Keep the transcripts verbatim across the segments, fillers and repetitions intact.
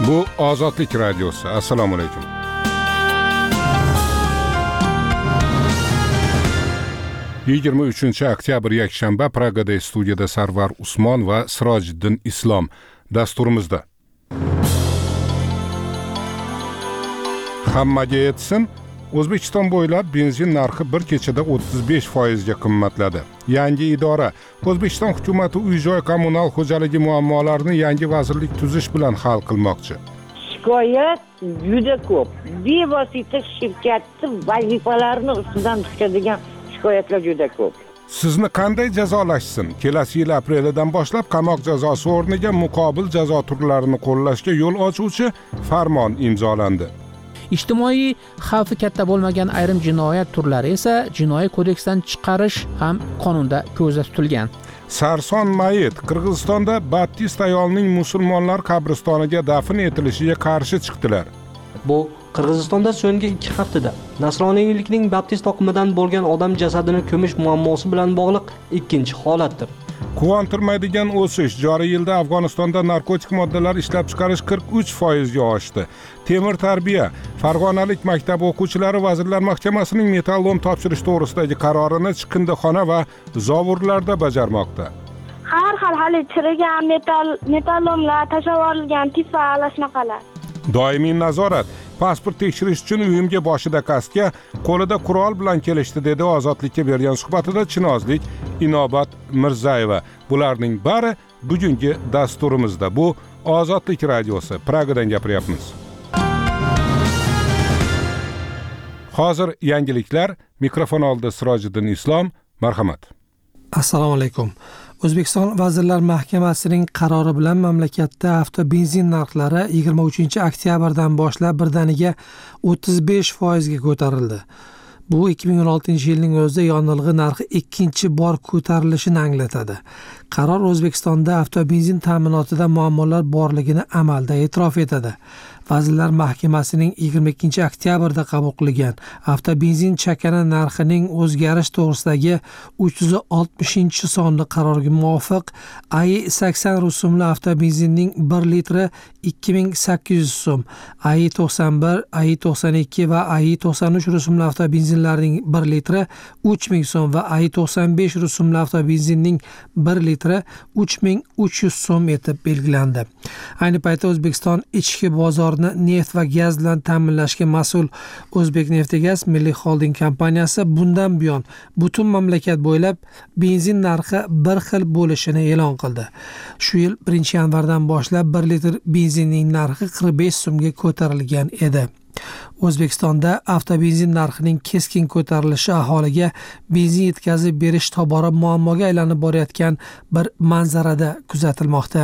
Bu Ozodlik radiosi. Assalomu alaykum. yigirma uchinchi oktyabr yakshanba, Pragada studiyada Sarvar Usmon va Sirojiddin Islom dasturimizda. Hammaga yetsin, O'zbekiston bo'ylab benzin narxi bir kechada o'ttiz besh foiz ga qimmatladi. Yangi idora O'zbekiston hukumatı uy-joy kommunal xo'jaligi muammolarini yangi vazirlik tuzish bilan hal qilmoqchi. Shikoyat juda ko'p. Bevosita shirkatning vazifalarini ustidan tushadigan shikoyatlar juda ko'p. Sizni qanday jazolashsin? Kelasi yil aprelidan boshlab qamoq jazosi o'rniga muqobil jazo turlarini qo'llashga yo'l ochuvchi farmon imzolandi. Ijtimoiy xavfi katta bo'lmagan ayrim jinoyat turlari esa jinoiy kodeksdan chiqarish ham qonunda ko'zda tutilgan. Sarson mayit Qirg'izistonda Baptist ayolning musulmonlar qabristoniga dafn etilishiga qarshi chiqdilar. Bu Qirg'izistonda so'nggi ikki haftada nasroniylikning Baptist oqimidan bo'lgan odam jasadini ko'mish muammosi bilan bog'liq ikkinchi holatdir. Quvontirmaydigan o'sish joriy yilda Afg'onistonda narkotik moddalar ishlab chiqarish qirq uch foiz ga oshdi. Temir tarbiya Farg'onalik maktab o'quvchilari Vazirlar Mahkamasining metallom topshirish to'g'risidagi qarorini chiqindixona va zovurlarda bajarmoqda. Har xil hali chirigan metal metallomlar, tashavurilgan tifa alashmaqalar. Doimiy nazorat. Pasport tekshirish uchun uyimga boshida kaska, qo'lida qurol bilan kelishdi, dedi Ozodlikka bergan suhbatida chinozlik Inobat Mirzayeva. Bularning bari bugungi dasturimizda. Bu Ozodlik radiosi. Pragadan gapiryapmiz. Hozir yangiliklar. Mikrofon oldida Sirojiddin Islom. Marhamat. Assalomu alaykum. O'zbekiston Vazirlar Mahkamasining qarori bilan mamlakatda avtobenzin narxlari yigirma uchinchi oktyabrdan boshlab birdaniga o'ttiz besh foiz ga ko'tarildi. Bu ikki ming o'n oltinchi yilning o'zida yonilg'i narxi ikkinchi bor ko'tarilishini anglatadi. Qaror O'zbekistonda avtobenzin ta'minotida muammolar borligini amalda e'tirof etadi. Vazirlar Mahkamasining yigirma ikkinchi oktyabrda qabul qilingan avtobenzin chakana narxining o'zgarish to'g'risidagi uch yuz oltmishinchi sonli qarorga muvofiq A I sakson rusumli avtobenzinning bir litri ikki ming sakkiz yuz so'm, A I to'qson bir, A I to'qson ikki va A I to'qson uch rusumli avtobenzinlarning bir litri uch ming so'm va A I to'qson besh rusumli avtobenzinning bir litri uch ming uch yuz so'm etib belgilandi. Ayni paytda O'zbekiston ichki bozor neft va gaz bilan ta'minlashga mas'ul O'zbekneftgaz milliy xolding kompaniyasi bundan buyon butun mamlakat bo'ylab benzin narxi bir xil bo'lishini e'lon qildi. Shu yil birinchi yanvardan boshlab bir litr benzinning narxi qirq besh so'mga ko'tarilgan edi. O'zbekistonda avtobenzin narxining keskin ko'tarilishi aholiga benzin yetkazib berish tobora muammoga aylanib borayotgan bir manzarada kuzatilmoqda.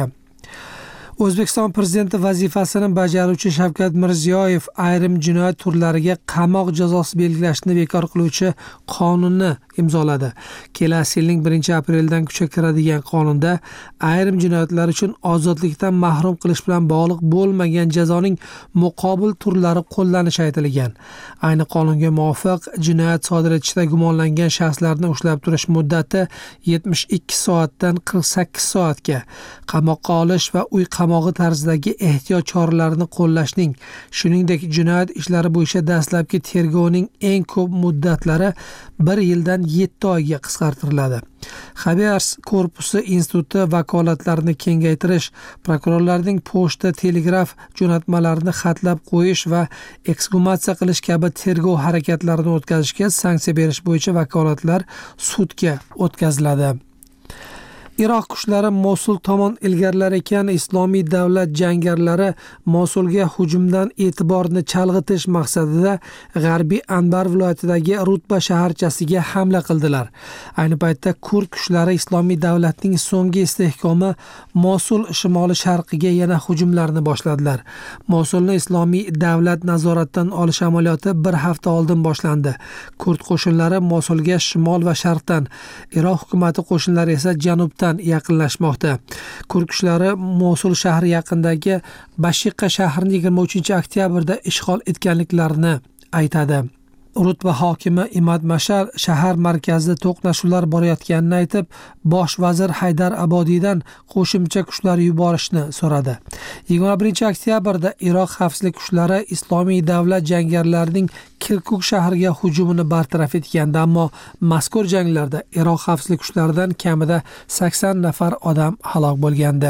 O'zbekiston prezidenti vazifasini bajaruvchi Shavkat Mirziyoyev ayrim jinoyat turlariga qamoq jazosi belgilashni bekor qiluvchi qonunni imzoladi. Kelasi yilning birinchi aprelidan kuchga kiradigan qonunda ayrim jinoyatlar uchun ozodlikdan mahrum qilish bilan bog'liq bo'lmagan jazoning muqobil turlari qo'llanishi aytilgan. Ayni qonunga muvofiq jinoyat sodir etishda gumonlangan shaxslarni ushlab turish muddati yetmish ikki soatdan qirq sakkiz soatga, qamoqqa olish va uy qamog'i tarzidagi ehtiyot choralarini qo'llashning, shuningdek jinoyat ishlari bo'yicha dastlabki tergovning eng ko'p muddatlari bir yildan yetti oyga qisqartiriladi. Habeas korpusi instituti vakolatlarini kengaytirish, prokurorlarning pochta, telegraf jo'natmalarini xatlab qo'yish va eksgumatsiya qilish kabi tergov harakatlarini o'tkazishga sanksiya berish bo'yicha vakolatlar sudga o'tkaziladi. Iroq kuchlari Mosul tomon ilgarilar ekan, Islomiy davlat jangarilari Mosulga hujumdan e'tiborni chalg'itish maqsadida G'arbiy Anbar viloyatidagi Rutba shaharchasiga hamla qildilar. Ayni paytda kurd kuchlari Islomiy davlatning so'nggi istehkomi Mosul shimoli sharqiga yana hujumlarni boshladilar. Mosulni Islomiy davlat nazoratdan olish amaliyoti bir hafta oldin boshlandi. Kurd qo'shinlari Mosulga shimol va sharqdan, Iroq hukumati qo'shinlari esa janubdan yaqinlashmoqda. Kurd kuchlari Mosul shahri yaqinidagi Bashiqa shahrini yigirma uchinchi oktyabrda ishg'ol etganliklarini aytadi. Rutba hokimi Imad Mashar shahar markazida to'qnashuvlar borayotganini aytib, bosh vazir Haydar Abodiydan qo'shimcha kuchlar yuborishni so'radi. yigirma birinchi oktyabrda Iroq xavfsizlik kuchlari Islomiy davlat jangarilarining Kirkuk shahriga hujumini bartaraf etgandi, ammo mazkur janglarda Iroq xavfsizlik kuchlaridan kamida sakson nafar odam halok bo'lgandi.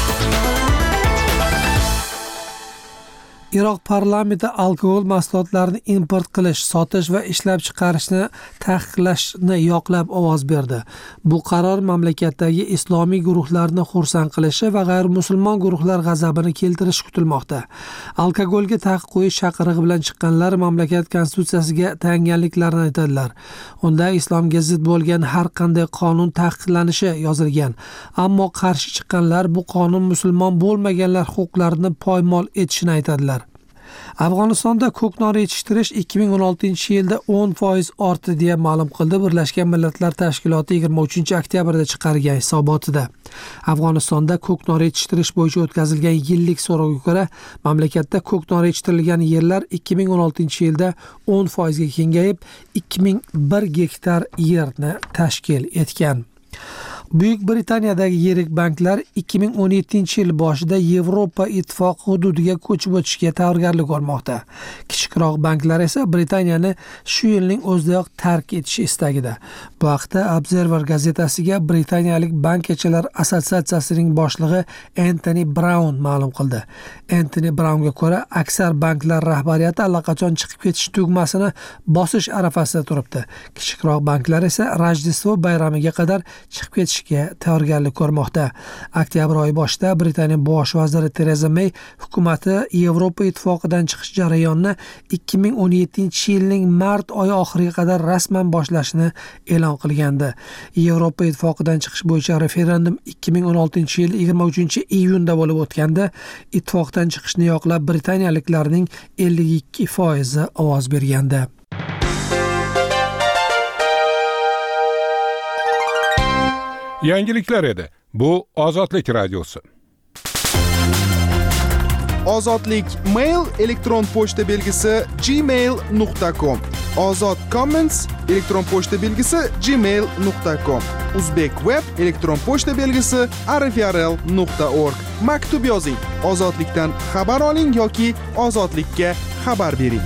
Iroq parlamenti alkogol mahsulotlarini import qilish, sotish va ishlab chiqarishni taqiqlashni yoqlab ovoz berdi. Bu qaror mamlakatdagi islomiy guruhlarni xursand qilishi va g'ayrimusulmon guruhlar g'azabini keltirishi kutilmoqda. Alkogolga taqiq qo'yish chaqirig'i bilan chiqqanlar mamlakat konstitutsiyasiga tayanganliklarini aytadilar. Unda islomga zid bo'lgan har qanday qonun taqiqlanishi yozilgan. Ammo qarshi chiqqanlar bu qonun musulmon bo'lmaganlar huquqlarini poymol etishini aytadilar. Afg'onistonda ko'knor yetishtirish ikki ming o'n oltinchi yilda o'n foiz ortdi deya ma'lum qildi Birlashgan Millatlar Tashkiloti yigirma uchinchi oktyabrda chiqargan hisobotida. Afg'onistonda ko'knor yetishtirish bo'yicha o'tkazilgan yillik so'rovga ko'ra, mamlakatda ko'knor yetishtirilgan yerlar ikki ming o'n oltinchi yilda o'n foiz ga kengayib, ikki ming bir gektar yerni tashkil etgan. Buyuk Britaniyadagi yirik banklar ikki ming o'n yettinchi yil boshida Yevropa ittifoqi hududiga ko'chib o'tishga tayyorgarlik ko'rmoqda. Kichikroq banklar esa Britaniyani shu yilning o'zidayoq tark etish istagida. Bu haqda Observer gazetasiga Britaniyalik bankchilar assotsiatsiyasining boshlig'i Anthony Brown ma'lum qildi. Anthony Brownga ko'ra, aksar banklar rahbariyati allaqachon chiqib ketish tugmasini bosish arafasida turibdi. Kichikroq banklar esa Rojdestvo bayramiga qadar chiqib ketish tayyorgarlik ko'rmoqda. Oktyabr oyi boshida Britaniya bosh vaziri Tereza May hukumatı Yevropa ittifoqidan chiqish jarayonini ikki ming o'n yettinchi yilning mart oyi oxiriga qadar rasman boshlashni e'lon qilgandi. Yevropa ittifoqidan chiqish bo'yicha referendum ikki ming o'n oltinchi yil yigirma uchinchi iyunda bo'lib o'tganda, ittifoqdan chiqishni yoqlab britaniyaliklarning ellik ikki foizi ovoz bergandi. Yangiliklar edi. Bu Ozodlik radiosi. Ozodlik mail elektron pochta belgisi gmail nuqta com. Ozod comments elektron pochta belgisi gmail nuqta com. Uzbek web elektron pochta belgisi r f r l nuqta org. Maktub yozing. Ozodlikdan xabar oling yoki ozodlikka xabar bering.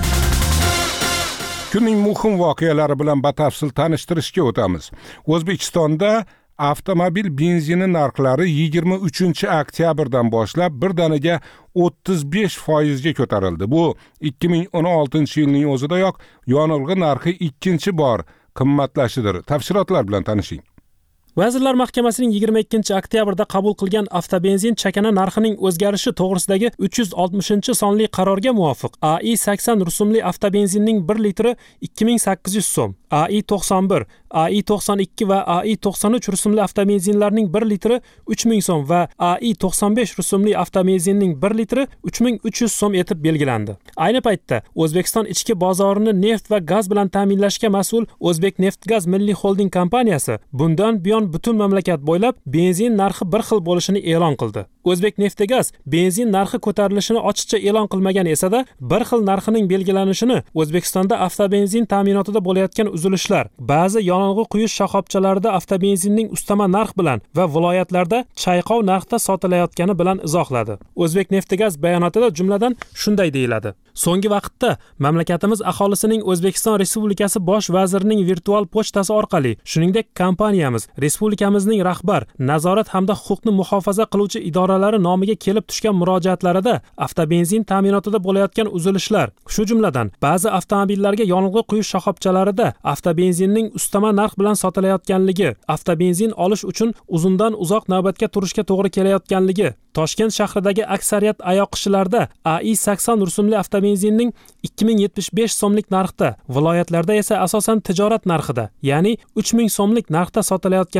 Kunning muhim voqealari bilan batafsil tanishtirishga o'tamiz. O'zbekistonda avtomobil benzini narxlari yigirma uchinchi oktyabrdan boshlab birdaniga o'ttiz besh foiz ga ko'tarildi. Bu ikki ming o'n oltinchi yilning o'zidayoq yonilg'i narxi ikkinchi bor qimmatlashidir. Tafsilotlar bilan tanishing. Vazirlar Mahkamasining yigirma ikkinchi oktyabrda qabul qilgan avtobenzin chakana narxining o'zgarishi to'g'risidagi uch yuz oltmishinchi sonli qarorga muvofiq A I sakson rusumli avtobenzinning bir litri ikki ming sakkiz yuz so'm, A I to'qson bir, A I to'qson ikki va A I to'qson uch rusumli avtobenzinlarning bir litri uch ming so'm va A I to'qson besh rusumli avtobenzinning bir litri uch ming uch yuz so'm etib belgilandi. Ayni paytda O'zbekiston ichki bozorini neft va gaz bilan ta'minlashga mas'ul O'zbekneftgaz milliy xolding kompaniyasi bundan buyon butun mamlakat bo'ylab benzin narxi bir xil bo'lishini e'lon qildi. O'zbekneftgaz benzin narxi ko'tarilishini ochiqcha e'lon qilmagan esa-da, bir xil narxining belgilanishini O'zbekistonda avtobenzin ta'minotida bo'layotgan uzilishlar, ba'zi yonilg'i quyish shoxobchalarida avtobenzinning ustama narx bilan va viloyatlarda chayqov narxda sotilayotgani bilan izohladi. O'zbekneftgaz bayonotida jumladan shunday deyiladi: So'nggi vaqtda mamlakatimiz aholisining O'zbekiston Respublikasi bosh vazirining virtual pochtasi orqali, shuningdek kompaniyamiz respublikamizning rahbar, nazorat hamda huquqni muhofaza qiluvchi idoralari nomiga kelib tushgan murojaatlarida avtobenzin ta'minotida bo'layotgan uzilishlar, shu jumladan ba'zi avtomobillarga yonilg'i quyish shoxobchalarida avtobenzinning ustama narx bilan sotilayotganligi, avtobenzin olish uchun uzundan uzoq navbatga turishga to'g'ri kelayotganligi, Toshkent shahridagi aksariyat ayoqchilarda A I sakson rusumli avtobenzinning ikki ming yetmish besh so'mlik narxda, viloyatlarda esa asosan tijorat narxida, ya'ni uch ming so'mlik narxda sotilayotgan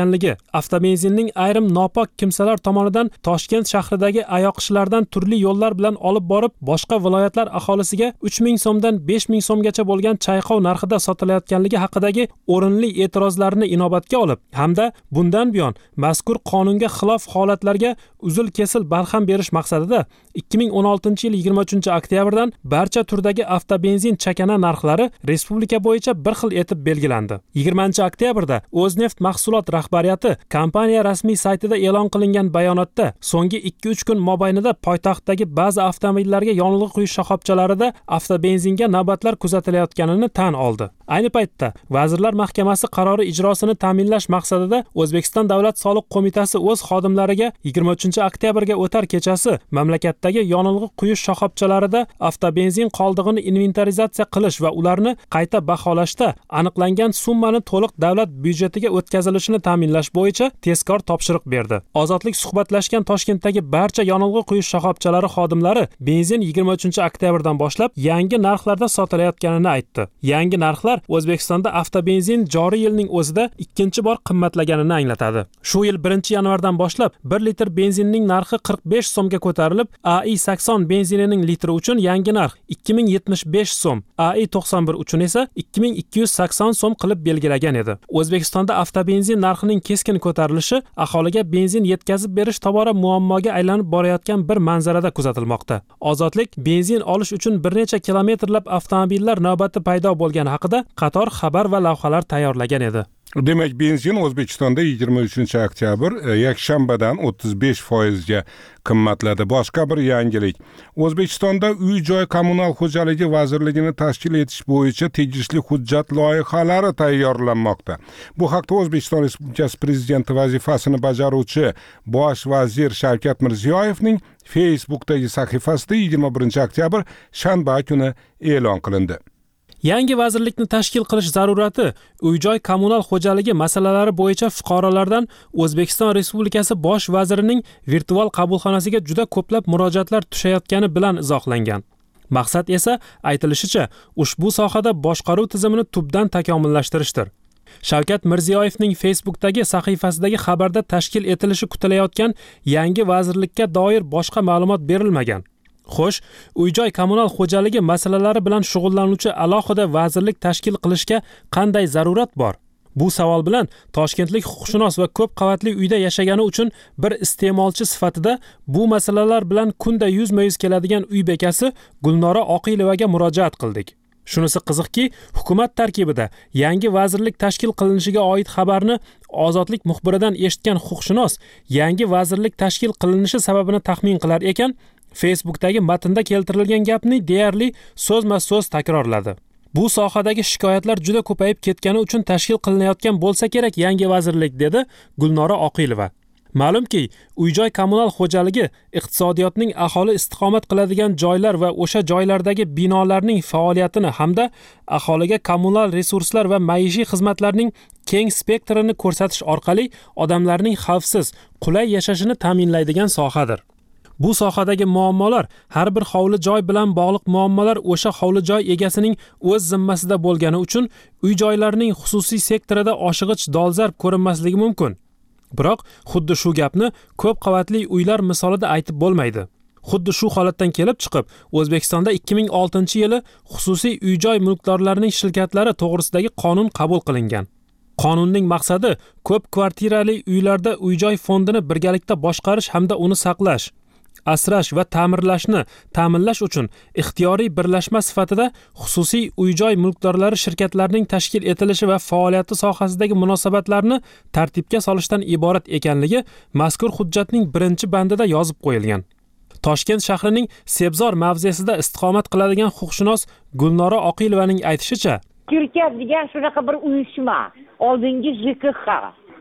sotilayotganligi, avtobenzinning ayrim nopok kimsalar tomonidan Toshkent shahridagi ayoqishlardan turli yo'llar bilan olib borib, boshqa viloyatlar aholisiga uch ming so'mdan besh ming so'mgacha bo'lgan chayqov narxida sotilayotganligi haqidagi o'rinli e'tirozlarni inobatga olib, hamda bundan buyon mazkur qonunga xilof holatlarga uzil-kesil barham berish maqsadida ikki ming o'n oltinchi yil yigirma uchinchi oktyabrdan barcha turdagi avtobenzin chakana narxlari respublika bo'yicha bir xil etib belgilandi. yigirmanchi oktyabrda O'zneft mahsulot rahbariyati kompaniya rasmiy saytida e'lon qilingan bayonotda so'nggi ikki uch kun mobaynida poytaxtdagi ba'zi avtomobillarga yonilg'i quyish shoxobchalarida avtobenzinga navbatlar kuzatilayotganini tan oldi. Ayni paytda Vazirlar Mahkamasi qarori ijrosini ta'minlash maqsadida O'zbekiston Davlat soliq qo'mitasi o'z xodimlariga yigirma uchinchi oktyabrga o'tar kechasi mamlakatdagi yonilg'i quyish shoxobchalarida avtobenzin qoldig'ini inventarizatsiya qilish va ularni qayta baholashda aniqlangan summani to'liq davlat byudjetiga o'tkazilishini ta'minlash bo'yicha tezkor topshiriq berdi. Ozodlik suhbatlashgan Toshkentdagi barcha yonilg'i quyish shoxobchalari xodimlari benzin yigirma uchinchi oktyabrdan boshlab yangi narxlarda sotilayotganini aytdi. Yangi narxlar O'zbekistonda avtobenzin joriy yilning o'zida ikkinchi bor qimmatlaganini anglatadi. Shu yil birinchi yanvardan boshlab bir litr benzinning narxi qirq besh so'mga ko'tarilib, A I sakson benzinining litri uchun yangi narx ikki ming yetmish besh so'm, A I to'qson bir uchun esa ikki ming ikki yuz sakson so'm qilib belgilagan edi. O'zbekistonda avtobenzin narxining keskin ko'tarilishi aholiga benzin yetkazib berish tobora muammoga aylanib borayotgan bir manzarada kuzatilmoqda. Ozodlik benzin olish uchun bir necha kilometrlab avtomobillar navbati paydo bo'lgani haqida qator xabar va lavhalar tayyorlagan edi. Demak, benzin O'zbekistonda yigirma uchinchi oktyabr yakshanbadan o'ttiz besh foizga qimmatladi. Boshqa bir yangilik. O'zbekistonda Uy-joy kommunal xo'jaligi vazirligini tashkil etish bo'yicha tegishli hujjat loyihalari tayyorlanmoqda. Bu haqda O'zbekiston Respublikasi Prezidenti vazifasini bajaruvchi Bosh vazir Shavkat Mirziyoyevning Facebook'dagi sahifasida yigirma birinchi oktyabr shanba kuni e'lon qilindi. Yangi vazirlikni tashkil qilish zarurati uy-joy kommunal xo'jaligi masalalari bo'yicha fuqarolardan O'zbekiston Respublikasi bosh vazirining virtual qabulxonasiga juda ko'plab murojaatlar tushayotgani bilan izohlangan. Maqsad esa aytilishicha, ushbu sohada boshqaruv tizimini tubdan takomillashtirishdir. Shavkat Mirziyoyevning Facebook'dagi sahifasidagi xabarda tashkil etilishi kutilayotgan yangi vazirlikka doir boshqa ma'lumot berilmagan. Xo'sh, uy-joy kommunal xo'jaligi masalalari bilan shug'ullanuvchi alohida vazirlik tashkil qilishga qanday zarurat bor? Bu savol bilan toshkentlik huquqshunos va ko'p qavatli uyda yashagani uchun bir iste'molchi sifatida bu masalalar bilan kunda yuzma-yuz keladigan uy bekasi Gulnora Oqilovaga murojaat qildik. Shunisi qiziqki, hukumat tarkibida yangi vazirlik tashkil qilinishiga oid xabarni Ozodlik muxbiridan eshitgan huquqshunos yangi vazirlik tashkil qilinishi sababini taxmin qilar ekan, Facebook'dagi matnda keltirilgan gapni deyarli so'zma-so'z takrorladi. Bu sohadagi shikoyatlar juda ko'payib ketgani uchun tashkil qilinayotgan bo'lsa kerak yangi vazirlik, dedi Gulnora Oqilova. Ma'lumki, uy-joy kommunal xo'jaligi iqtisodiyotning aholi istiqomat qiladigan joylar va o'sha joylardagi binolarning faoliyatini hamda aholiga kommunal resurslar va maishiy xizmatlarning keng spektrini ko'rsatish orqali odamlarning xavfsiz, qulay yashashini ta'minlaydigan sohadir. Bu sohadagi muammolar har bir hovli joy bilan bog'liq muammolar o'sha hovli joy egasining o'z zimmasida bo'lgani uchun uy-joylarning xususiy sektorida oshig'ich dolzarb ko'rinmasligi mumkin. Biroq xuddi shu gapni ko'p qavatli uylar misolida aytib bo'lmaydi. Xuddi shu holatdan kelib chiqib, O'zbekistonda ikki ming oltinchi yili xususiy uy-joy mulkdorlarining shirkatlari to'g'risidagi qonun qabul qilingan. Qonunning maqsadi ko'p kvartirali uylarda uy-joy fondini birgalikda boshqarish hamda uni saqlash, asrash va ta'mirlashni ta'minlash uchun ixtiyoriy birlashma sifatida xususiy uy-joy mulkdorlari shirkatlarining tashkil etilishi va faoliyati sohasidagi munosabatlarni tartibga solishdan iborat ekanligi mazkur hujjatning birinchi bandida yozib qo'yilgan. Toshkent shahrining Sebzor mavzesida istiqomat qiladigan huquqshunos Gulnora Oqilovaning aytishicha, Shirkat degan shunaqa bir uyushma, oldingi J K X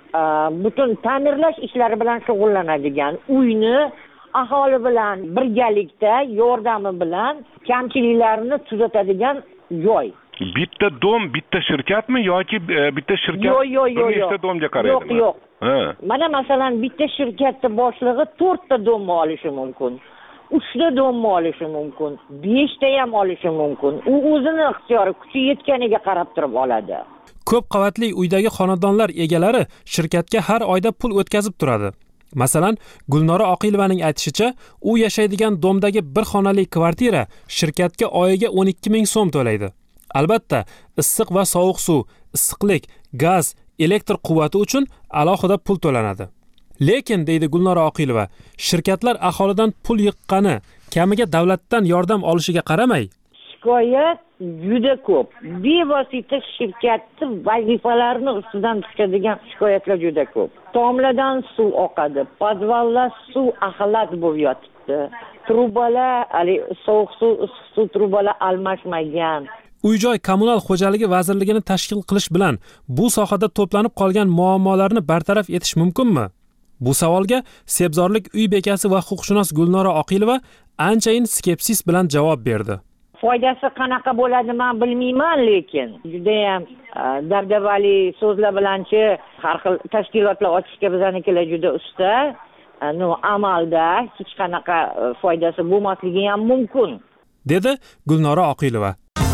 butun ta'mirlash ishlari bilan shug'ullanadigan, uyni aholi bilan birgalikda yordami bilan kamchiliklarni tuzatadigan joy. Bitta dom, bitta shirkatmi yoki bitta shirkat yo'q, yo'q, yo'q, bir nechta domga qaraydimi? Yo'q, yo'q. Mana masalan bitta shirkatda boshlig'i to'rtta domni olishi mumkin. uchta domni olishi mumkin. beshta ham olishi mumkin. U o'zini ixtiyori, kuchi yetganiga qarab turib oladi. Ko'p qavatli uydagi xonadonlar egalari shirkatga har oyda pul o'tkazib turadi. Masalan, Gulnora Oqilovaning aytishicha, u yashaydigan domdagi bir xonali kvartira shirkatga oyiga o'n ikki ming so'm to'laydi. Albatta, issiq va sovuq suv, issiqlik, gaz, elektr quvvati uchun alohida pul to'lanadi. Lekin, deydi Gulnora Oqilova, shirkatlar aholidan pul yiqqani, kamiga davlatdan yordam olishiga qaramay, shikoyat juda ko'p. Bevosita shirkatni vazifalarini ustidan tushadigan shikoyatlar juda ko'p. Tomlardan suv oqadi, podvallar suv axlat bo'lib yotibdi. Trubalar, hali sovuq suv, issiq suv trubalar almashmagan. Uy-joy kommunal xo'jaligi vazirligini tashkil qilish bilan bu sohada to'planib qolgan muammolarni bartaraf etish mumkinmi? Bu savolga Sebzorlik uy bekasi va huquqshunos Gulnora Oqilova anchayin skepsis bilan javob berdi. Foydasi qanaqa bo'ladi men bilmayman, lekin juda ham dabdabali so'zlar bilanchi har xil tashkilotlar ochishga bizanikilar juda usta. No, amalda hech qanaqa foydasi bo'lmasligi ham mumkin, dedi Gulnora Oqilova.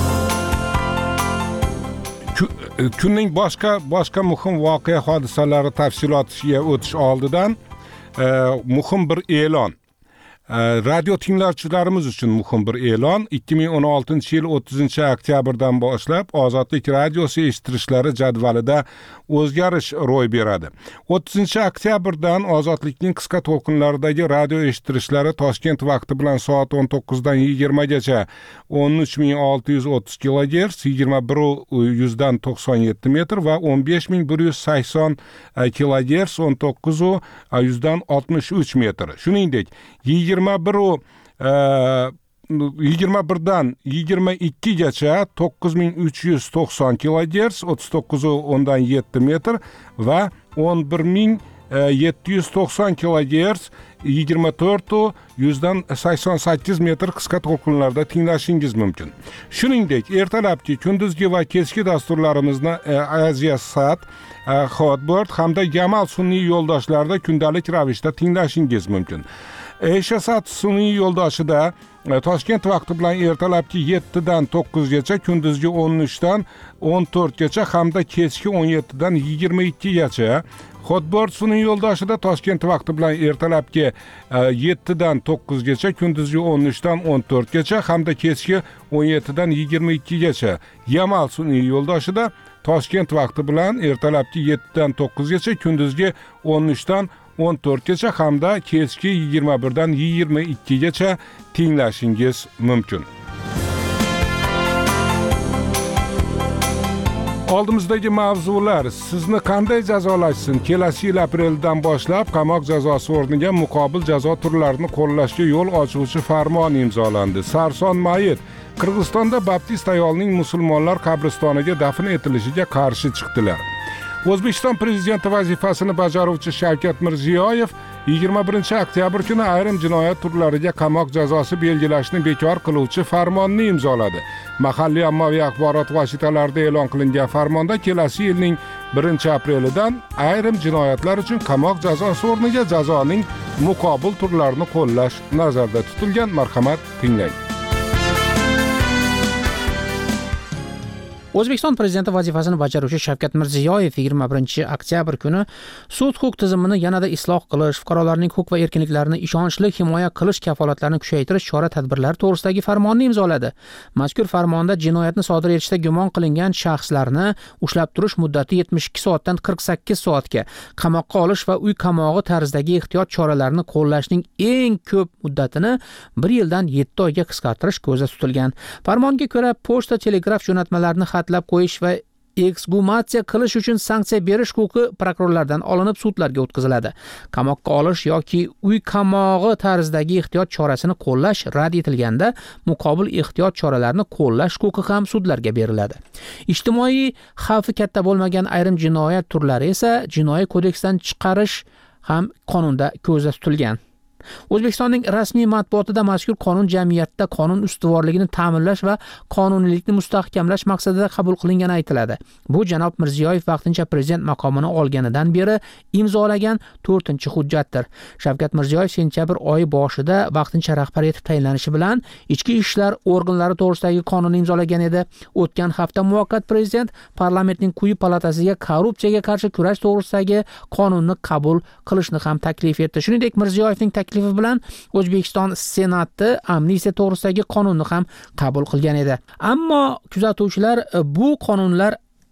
Kunning boshqa boshqa muhim voqea hodisalari tafsilotiga o'tish oldidan e, muhim bir e'lon. E, radio tinglovchilarimiz uchun muhim bir e'lon. ikki ming o'n oltinchi yil o'ttizinchi oktyabrdan boshlab Ozodlik radiosi eshitilishlari jadvalida o'zgarish ro'y beradi. o'ttizinchi oktyabrdan Ozodlikning qisqa to'lqinlaridagi radio eshitilishlari Toshkent vaqti bilan soat o'n to'qqizdan yigirmagacha o'n uch ming olti yuz o'ttiz kilogerts, yigirma bir yuzdan to'qson yetti metr va o'n besh ming bir yuz sakson kilogerts, o'n to'qqiz yuzdan oltmish uch metr. Shuningdek, yigirma bir yigirma birdan yigirma ikkigacha to'qqiz ming uch yuz to'qson kilogerts, o'ttiz to'qqiz o'ndan yetti metr va o'n bir ming yetti yuz to'qson kilogerts, yigirma to'rt yuzdan sakson sakkiz metr qisqa to'lqinlarda tinglashingiz mumkin. Shuningdek, ertalabki, kunduzgi va kechki dasturlarimizni Aziya Sat, Hotbird hamda Yamal sun'iy yo'ldoshlarida kundalik ravishda tinglashingiz mumkin. Eshasat sun'iy yo'ldoshida Toshkent vaqti bilan ertalabki yettidan to'qqizgacha, kunduzgi o'n uchdan o'n to'rtgacha hamda kechki o'n yettidan yigirma ikkigacha, Hotbird sun'iy yo'ldoshida Toshkent vaqti bilan ertalabki yettidan to'qqizgacha, kunduzgi o'n uchdan o'n to'rtgacha hamda kechki o'n yettidan yigirma ikkigacha, Yamal sun'iy yo'ldoshida Toshkent vaqti bilan ertalabki yettidan to'qqizgacha, kunduzgi o'n uchdan o'n to'rtgacha hamda kechki yigirma birdan yigirma ikkigacha tinglashingiz mumkin. Oldimizdagi mavzular sizni qanday jazolashsin? Kelasi yil apreldan boshlab qamoq jazosi o'rniga muqobil jazo turlarini qo'llashga yo'l ochuvchi farmon imzolandi. Sarson Mayit Qirg'izistonda baptist ayolning musulmonlar qabristoniga dafn etilishiga qarshi chiqdilar. O'zbekiston prezidenti vazifasini bajaruvchi Shavkat Mirziyoyev yigirma birinchi oktyabr kuni ayrim jinoyat turlariga qamoq jazosi belgilashni bekor qiluvchi farmonni imzoladi. Mahalliy ommaviy axborot vositalarida e'lon qilingan farmonda kelasi yilning birinchi aprelidan ayrim jinoyatlar uchun qamoq jazosi o'rniga jazoning muqobil turlarini qo'llash nazarda tutilgan. Marhamat, tinglang. O'zbekiston prezidenti vazifasini bajaruvchi Shavkat Mirziyoyev yigirma birinchi oktyabr kuni sud huquq tizimini yanada isloh qilish, fuqarolarning huquq va erkinliklarini ishonchli himoya qilish kafolatlarini kuchaytirish chora-tadbirlari to'g'risidagi farmonni imzoladi. Mazkur farmonda jinoyatni sodir etishda gumon qilingan shaxslarni ushlab turish muddati yetmish ikki soatdan qirq sakkiz soatga, qamoqqa olish va uy qamog'i tarzidagi ehtiyot choralarini qo'llashning eng ko'p muddatini bir yildan yetti oyga qisqartirish ko'zda tutilgan. Farmonga ko'ra, pochta, telegraf jo'natmalarini xatlab qo'yish va eksgumatsiya qilish uchun sanksiya berish huquqi prokurorlardan olinib sudlarga o'tkaziladi. Qamoqqa olish yoki uy qamog'i tarzidagi ehtiyot chorasini qo'llash rad etilganda muqobil ehtiyot choralarini qo'llash huquqi ham sudlarga beriladi. Ijtimoiy xavfi katta bo'lmagan ayrim jinoyat turlari esa jinoiy kodeksdan chiqarish ham qonunda ko'zda tutilgan. O'zbekistonning rasmiy matbuotida mazkur qonun jamiyatda qonun ustuvorligini ta'minlash va qonuniylikni mustahkamlash maqsadida qabul qilingani aytiladi. Bu janob Mirziyoyev vaqtincha prezident maqomini olganidan beri imzolagan to'rtinchi hujjatdir. Shavkat Mirziyoyev sentyabr oyi boshida vaqtincha rahbar etib tayinlanishi bilan ichki ishlar organlari to'g'risidagi qonunni imzolagan edi. O'tgan hafta muvaqqat prezident parlamentning quyi palatasiga korrupsiyaga qarshi kurash to'g'risidagi qonunni qabul qilishni ham taklif etdi. Shuningdek, Mirziyoyevning taklifi bilan O'zbekiston Senati amnistiya to'g'risidagi qonunni ham qabul qilgan edi. Ammo kuzatuvchilar bu qonunlar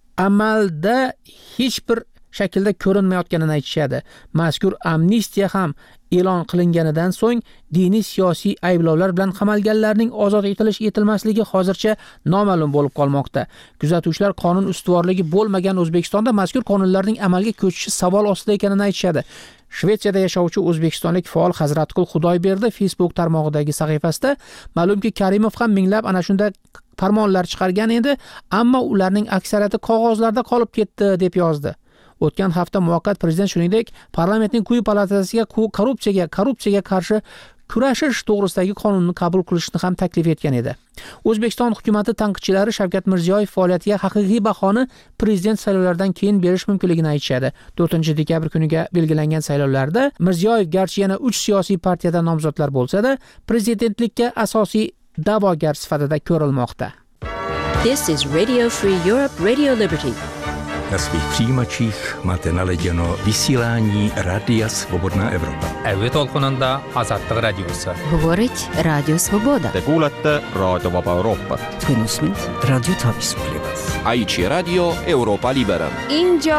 amalda hech bir shaklda ko'rinmayotganini aytishadi. Mazkur amnistiya ham e'lon qilinganidan so'ng diniy siyosiy ayblovlar bilan qamalganlarning ozod etilish etilmasligi hozircha noma'lum bo'lib qolmoqda. Kuzatuvchilar qonun ustuvorligi bo'lmagan O'zbekistonda mazkur qonunlarning amalga ko'chishi savol ostida ekanini aytishadi. Shvetsiyada yashovchi o'zbekistonlik faol Hazratqul Xudoyberdi Facebook tarmog'idagi sahifasida ma'lumki Karimov ham minglab ana shunday farmonlar chiqargan edi, ammo ularning aksariyati qog'ozlarda qolib ketdi deb yozdi. O'tgan hafta muvaqqat prezident shuningdek parlamentning quyi palatasiga korrupsiyaga korrupsiyaga qarshi kurashish to'g'risidagi qonunni qabul qilishni ham taklif etgan edi. O'zbekiston hukuumati tanqidchilari Shavkat Mirziyoyev faoliyatiga haqiqiy bahoni prezident saylovlaridan keyin berish mumkinligini aytishadi. to'rtinchi dekabr kuniga belgilangan saylovlarda Mirziyoyev garchi yana uch siyosiy partiyadan nomzodlar bo'lsa-da, prezidentlikka asosiy da'vogar sifatida ko'rilmoqda. This is Radio Free Europe, Radio Liberty. Na svých přijímačích máte naladěno vysílání Rádia Svobodná Evropa. Evi tolkunanda Azadlık Radiosu. Говорить Радио Свобода. Te kuulete Raadio Vaba Euroopat. Tunnismed Radio Tavisplivat. Aici Radio Europa Libera. Injo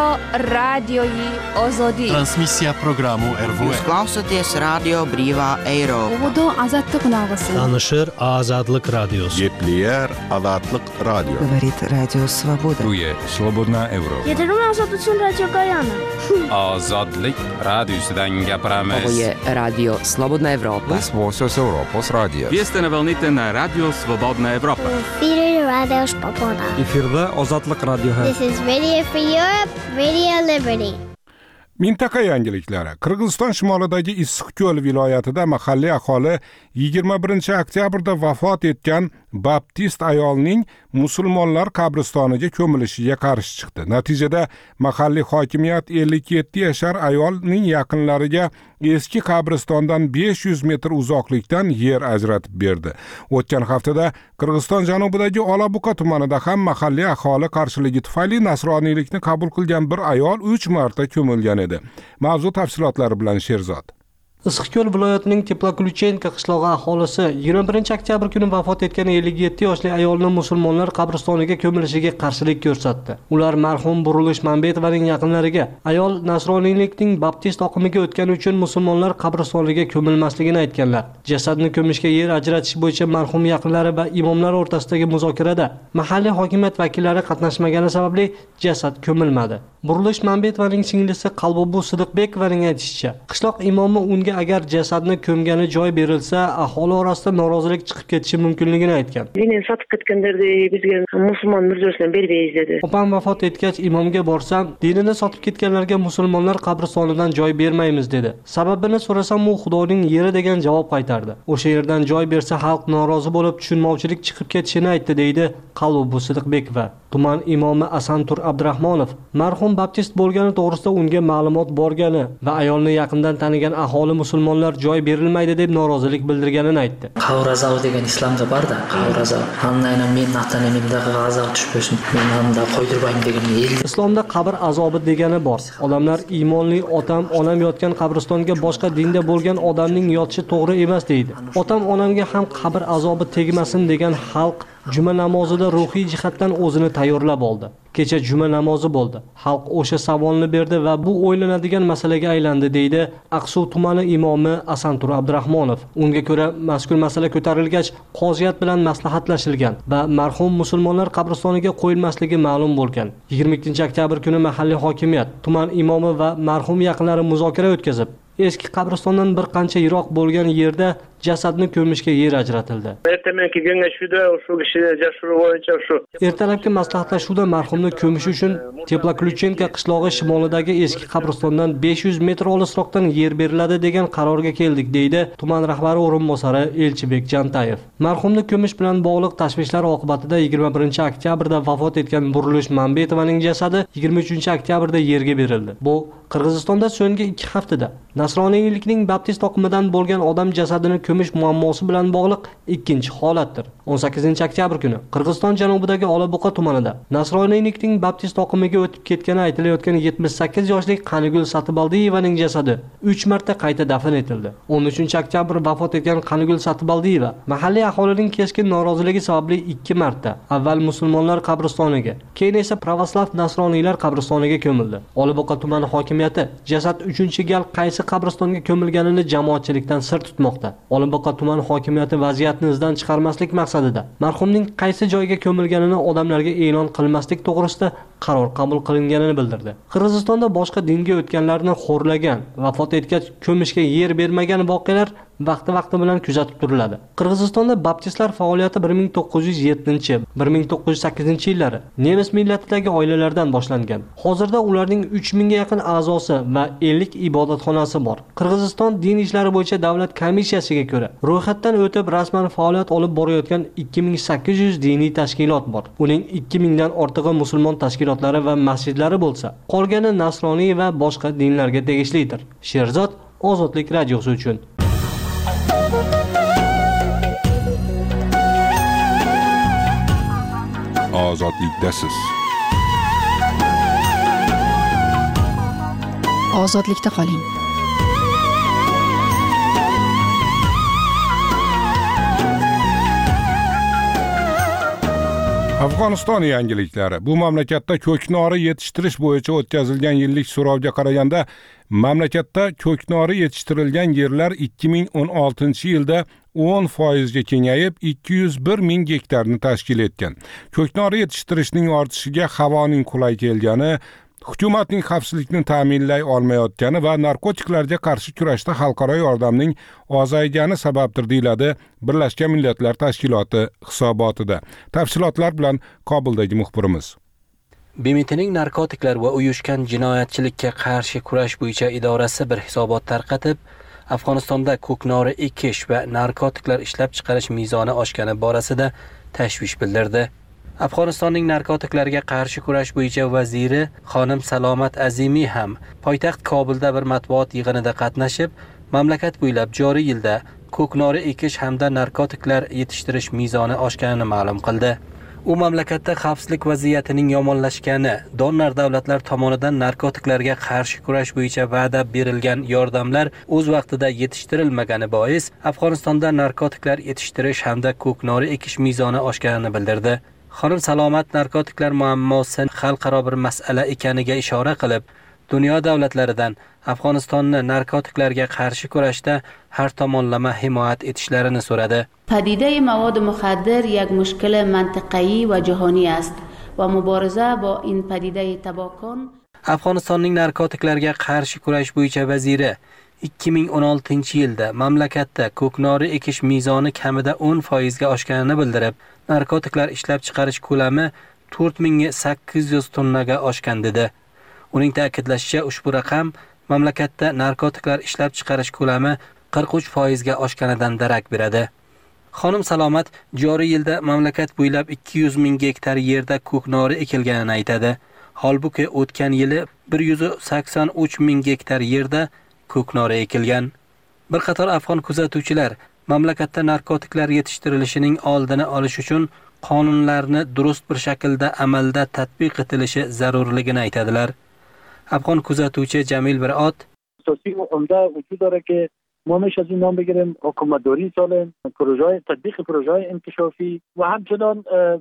radioi Ozodi. Transmisja programu R V E. Klausoties Radio Brīvā Eiropa. Ovodo Azadlık Navası. Tanışır Azadlık Radiosu. Gepleyer Azadlık Radio. Говорит Радио Свобода. Tu je Slobodná Evropa. Yeterim Azad uchun Radio Gayana. Azadlık Radiosudan gapiramiz. Ovo je Radio Slobodna Evropa. Svosos Europos Radio. Vi ste na valnite na Radio Svobodna Evropa. Efiri Radio Svoboda. Efirda Ozodlik radiosi. This is Radio Free Europe, Radio Liberty. Mintaqa yangiliklari. Qirg'iziston shimolidagi Issiqko'l viloyatida mahalliy aholi yigirma birinchi oktyabrda vafot etgan baptist ayolning musulmonlar qabristoniga ko'milishiga qarshi chiqdi. Natijada mahalliy hokimiyat ellik yetti yashar ayolning yaqinlariga eski qabristondan besh yuz metr uzoqlikdan yer ajratib berdi. O'tgan haftada Qirg'iziston janubidagi Olabuqa tumanida ham mahalliy aholi qarshiligi tufayli nasroniylikni qabul qilgan bir ayol uch marta ko'milgan edi. Mavzu tafsilotlari bilan Sherzod. Issiqko'l viloyatining Teplokluchenko qishlog'i aholisi yigirma birinchi oktyabr kuni vafot etgan ellik yetti yoshli ayolning musulmonlar qabristoniga ko'milishiga qarshilik ko'rsatdi. Ular marhum Burilish Mambetovaning yaqinlariga ayol nasroniylikning baptist oqimiga o'tgani uchun musulmonlar qabristoniga ko'milmasligini aytganlar. Jasadni ko'mishga yer ajratish bo'yicha marhum yaqinlari va imomlar o'rtasidagi muzokarada mahalliy hokimiyat vakillari qatnashmagani sababli jasad ko'milmadi. Burilish Mambetovaning singlisi Qalbobu Sidiqbekovaning aytishicha, qishloq imomi unga agar jasadni ko'mgani joy berilsa, aholi orasida norozilik chiqib ketishi mumkinligini aytgan. Meni sotib ketganlarni bizga musulmon mirzosidan bermaymiz dedi. Opam vafot etgach imomga borsam, dinini sotib ketganlarga musulmonlar qabristonidan joy bermaymiz dedi. Sababini so'rasam, u Xudoning yeri degan javob qaytardi. O'sha yerdan joy bersa xalq norozi bo'lib tushunmovchilik chiqib ketishini aytdi deydi Qalbobu Sidiqbekova. Tuman imomi Asantur Abdurahmonov marhum baptist bo'lgani to'g'risida unga ma'lumot borgani va ayolni yaqindan tanigan aholi musulmonlar joy berilmaydi deb norozilik bildirganini aytdi. Qavrazav degan islomda bor-da, qavrazav. Hannaynam men naqtanimda g'azab tushib men hamda qo'ydirmayman degan el. Islomda qabr azobi degani bor. Odamlar iymonli otam, onam yotgan qabristonga boshqa dinda bo'lgan odamning yotishi to'g'ri emas deydi. Otam, onamga ham qabr azobi tegmasin degan xalq juma namozida ruhiy jihatdan o'zini tayyorlab oldi. Kecha juma namozi bo'ldi. Xalq o'sha savolni berdi va bu o'ylanadigan masalaga aylandi deydi Aqsuv tumani imomi Asantur Abdurahmonov. Unga ko'ra mazkur masala ko'tarilgach, qoziyat bilan maslahatlashilgan va marhum musulmonlar qabristoniga qo'yilmasligi ma'lum bo'lgan. yigirma ikkinchi oktyabr kuni mahalliy hokimiyat, tuman imomi va marhum yaqinlari muzokara o'tkazib, eski qabristondan bir qancha yiroq bo'lgan yerda jasadni ko'mishga yer ajratildi. Ertamanki kengashuvda shu kishi jasuri bo'yicha shu Ertalabki maslahatlashuvda marhumni ko'mish uchun Teplokluchenka qishlog'i shimolidagi eski qabristondan besh yuz metr olisroqdan yer beriladi degan qarorga keldik, deydi tuman rahbari o'rinbosari Elchibek Jantayev. Marhumni ko'mish bilan bog'liq tashvishlar oqibatida yigirma birinchi oktyabrda vafot etgan Burilish Mambetovaning jasadi yigirma uchinchi oktyabrda yerga berildi. Bu Qirg'izistonda so'nggi ikki haftada nasroniylikning baptist oqimidan bo'lgan odam jasadini ko'mish muammosi bilan bog'liq ikkinchi holatdir. o'n sakkizinchi oktyabr kuni Qirg'iziston janubidagi Olabuqa tumanida nasroniylikning baptist oqimiga o'tib ketgani aytilayotgan yetmish sakkiz yoshli Qanigul Satibaldiyevaning jasadi uch marta qayta dafn etildi. o'n uchinchi oktyabr vafot etgan Qanigul Satibaldiyeva mahalliy aholining keskin noroziligi sababli ikki marta avval musulmonlar qabristoniga, keyin esa pravoslav nasroniylar qabristoniga ko'mildi. Olabuqa tumani hokimiyati jasad uchinchi gal qaysi qabristonga ko'milganini jamoatchilikdan sir tutmoqda. Olabuqa tuman hokimiyati vaziyatni izdan chiqarmaslik maqsadida marhumning qaysi joyga ko'milganini odamlarga e'lon qilmaslik to'g'risida qaror qabul qilinganini bildirdi. Qirg'izistonda boshqa dinga o'tganlarni xo'rlagan, vafot etgach ko'mishga yer bermagan voqealar vaqti-vaqti bilan kuzatib turiladi. Qirg'izistonda baptistlar faoliyati bir ming to'qqiz yuz yettinchi - bir ming to'qqiz yuz sakkizinchi yillari nemis millatidagi oilalardan boshlangan. Hozirda ularning uch mingga yaqin a'zosi va ellik ibodatxonasi bor. Qirg'iziston din ishlari bo'yicha davlat komissiyasiga ko'ra, ro'yxatdan o'tib rasman faoliyat olib borayotgan ikki ming sakkiz yuz diniy tashkilot bor. Uning ikki mingdan ortig'i musulmon tashkilotlari va masjidlari bo'lsa, qolgani nasroniy va boshqa dinlarga tegishlidir. Sherzod Ozodlik radiosi uchun. Ozodlikdasiz. Ozodlikda qoling. Afg'oniston yangiliklari. Bu mamlakatda ko'knori yetishtirish bo'yicha o'tkazilgan yillik so'rovga qaraganda, mamlakatda ko'knori yetishtirilgan yerlar ikki ming o'n oltinchi yilda o'n foizga kengayib, ikki yuz bir ming gektarni tashkil etgan. Ko'knori yetishtirishning ortishiga havoning qulay kelgani, hukumatning xavfsizlikni ta'minlay olmayotgani va narkotiklarga qarshi kurashda xalqaro yordamning ozaygani sababdir, deyiladi Birlashgan Millatlar Tashkiloti hisobotida. Tafsilotlar bilan Kobuldagi muxbirimiz. B M T'ning narkotiklar va uyushgan jinoyatchilikka qarshi kurash bo'yicha idorasi bir hisobot tarqatib, Afg'onistonda ko'knori ekish va narkotiklar ishlab chiqarish mezoni oshgani borasida tashvish bildirdi. Afg'onistonning narkotiklarga qarshi kurash bo'yicha vaziri xonim Salomat Azimiy ham poytaxt Kobulda bir matbuot yig'inida qatnashib, mamlakat bo'ylab joriy yilda ko'knori ekish hamda narkotiklar yetishtirish mezoni oshganini ma'lum qildi. U mamlakatda xavfsizlik vaziyatining yomonlashgani, donor davlatlar tomonidan narkotiklarga qarshi kurash bo'yicha va'da berilgan yordamlar o'z vaqtida yetishtirilmagani bois Afg'onistonda narkotiklar yetishtirish hamda ko'knori ekish mezoni oshganini bildirdi. Xonim Salomat narkotiklar muammosi xalqaro bir masala ekaniga ishora qilib, dunyo davlatlaridan Afg'onistonni narkotiklarga qarshi kurashda har tomonlama himoyat etishlarini so'radi. پدیده مواد مخدر یک مشکل منطقه‌ای و جهانی است و مبارزه با این پدیده تباکن Afg'onistonning narkotiklarga qarshi kurash bo'yicha vaziri ikki ming o'n oltinchi yilda mamlakatda ko'knori ekish mezoni kamida o'n foizga oshganini bildirib, narkotiklar ishlab chiqarish ko'lami to'rt ming sakkiz yuz tonnaga oshgan dedi. Uning ta'kidlashicha, ushbu raqam mamlakatda narkotiklar ishlab chiqarish ko'lami qirq uch foizga oshganidan darak beradi. Xonim Salomat joriy yilda mamlakat bo'ylab ikki yuz ming gektar yerda ko'knori ekilganini aytadi. Holbuki o'tgan yili bir yuz sakson uch ming gektar yerda ko'knori ekilgan. Bir qator afg'on kuzatuvchilar mamlakatda narkotiklar yetishtirilishining oldini olish uchun qonunlarni durust bir shaklda amalda tatbiq etilishi zarurligini aytadilar. Afg'on kuzatuvchi Jamil Birot اساسی و عمده وجود داره که ما میشه از این نام بگیریم حکومتداری سالم، پروژه تطبیق پروژه انکشافی و همچنان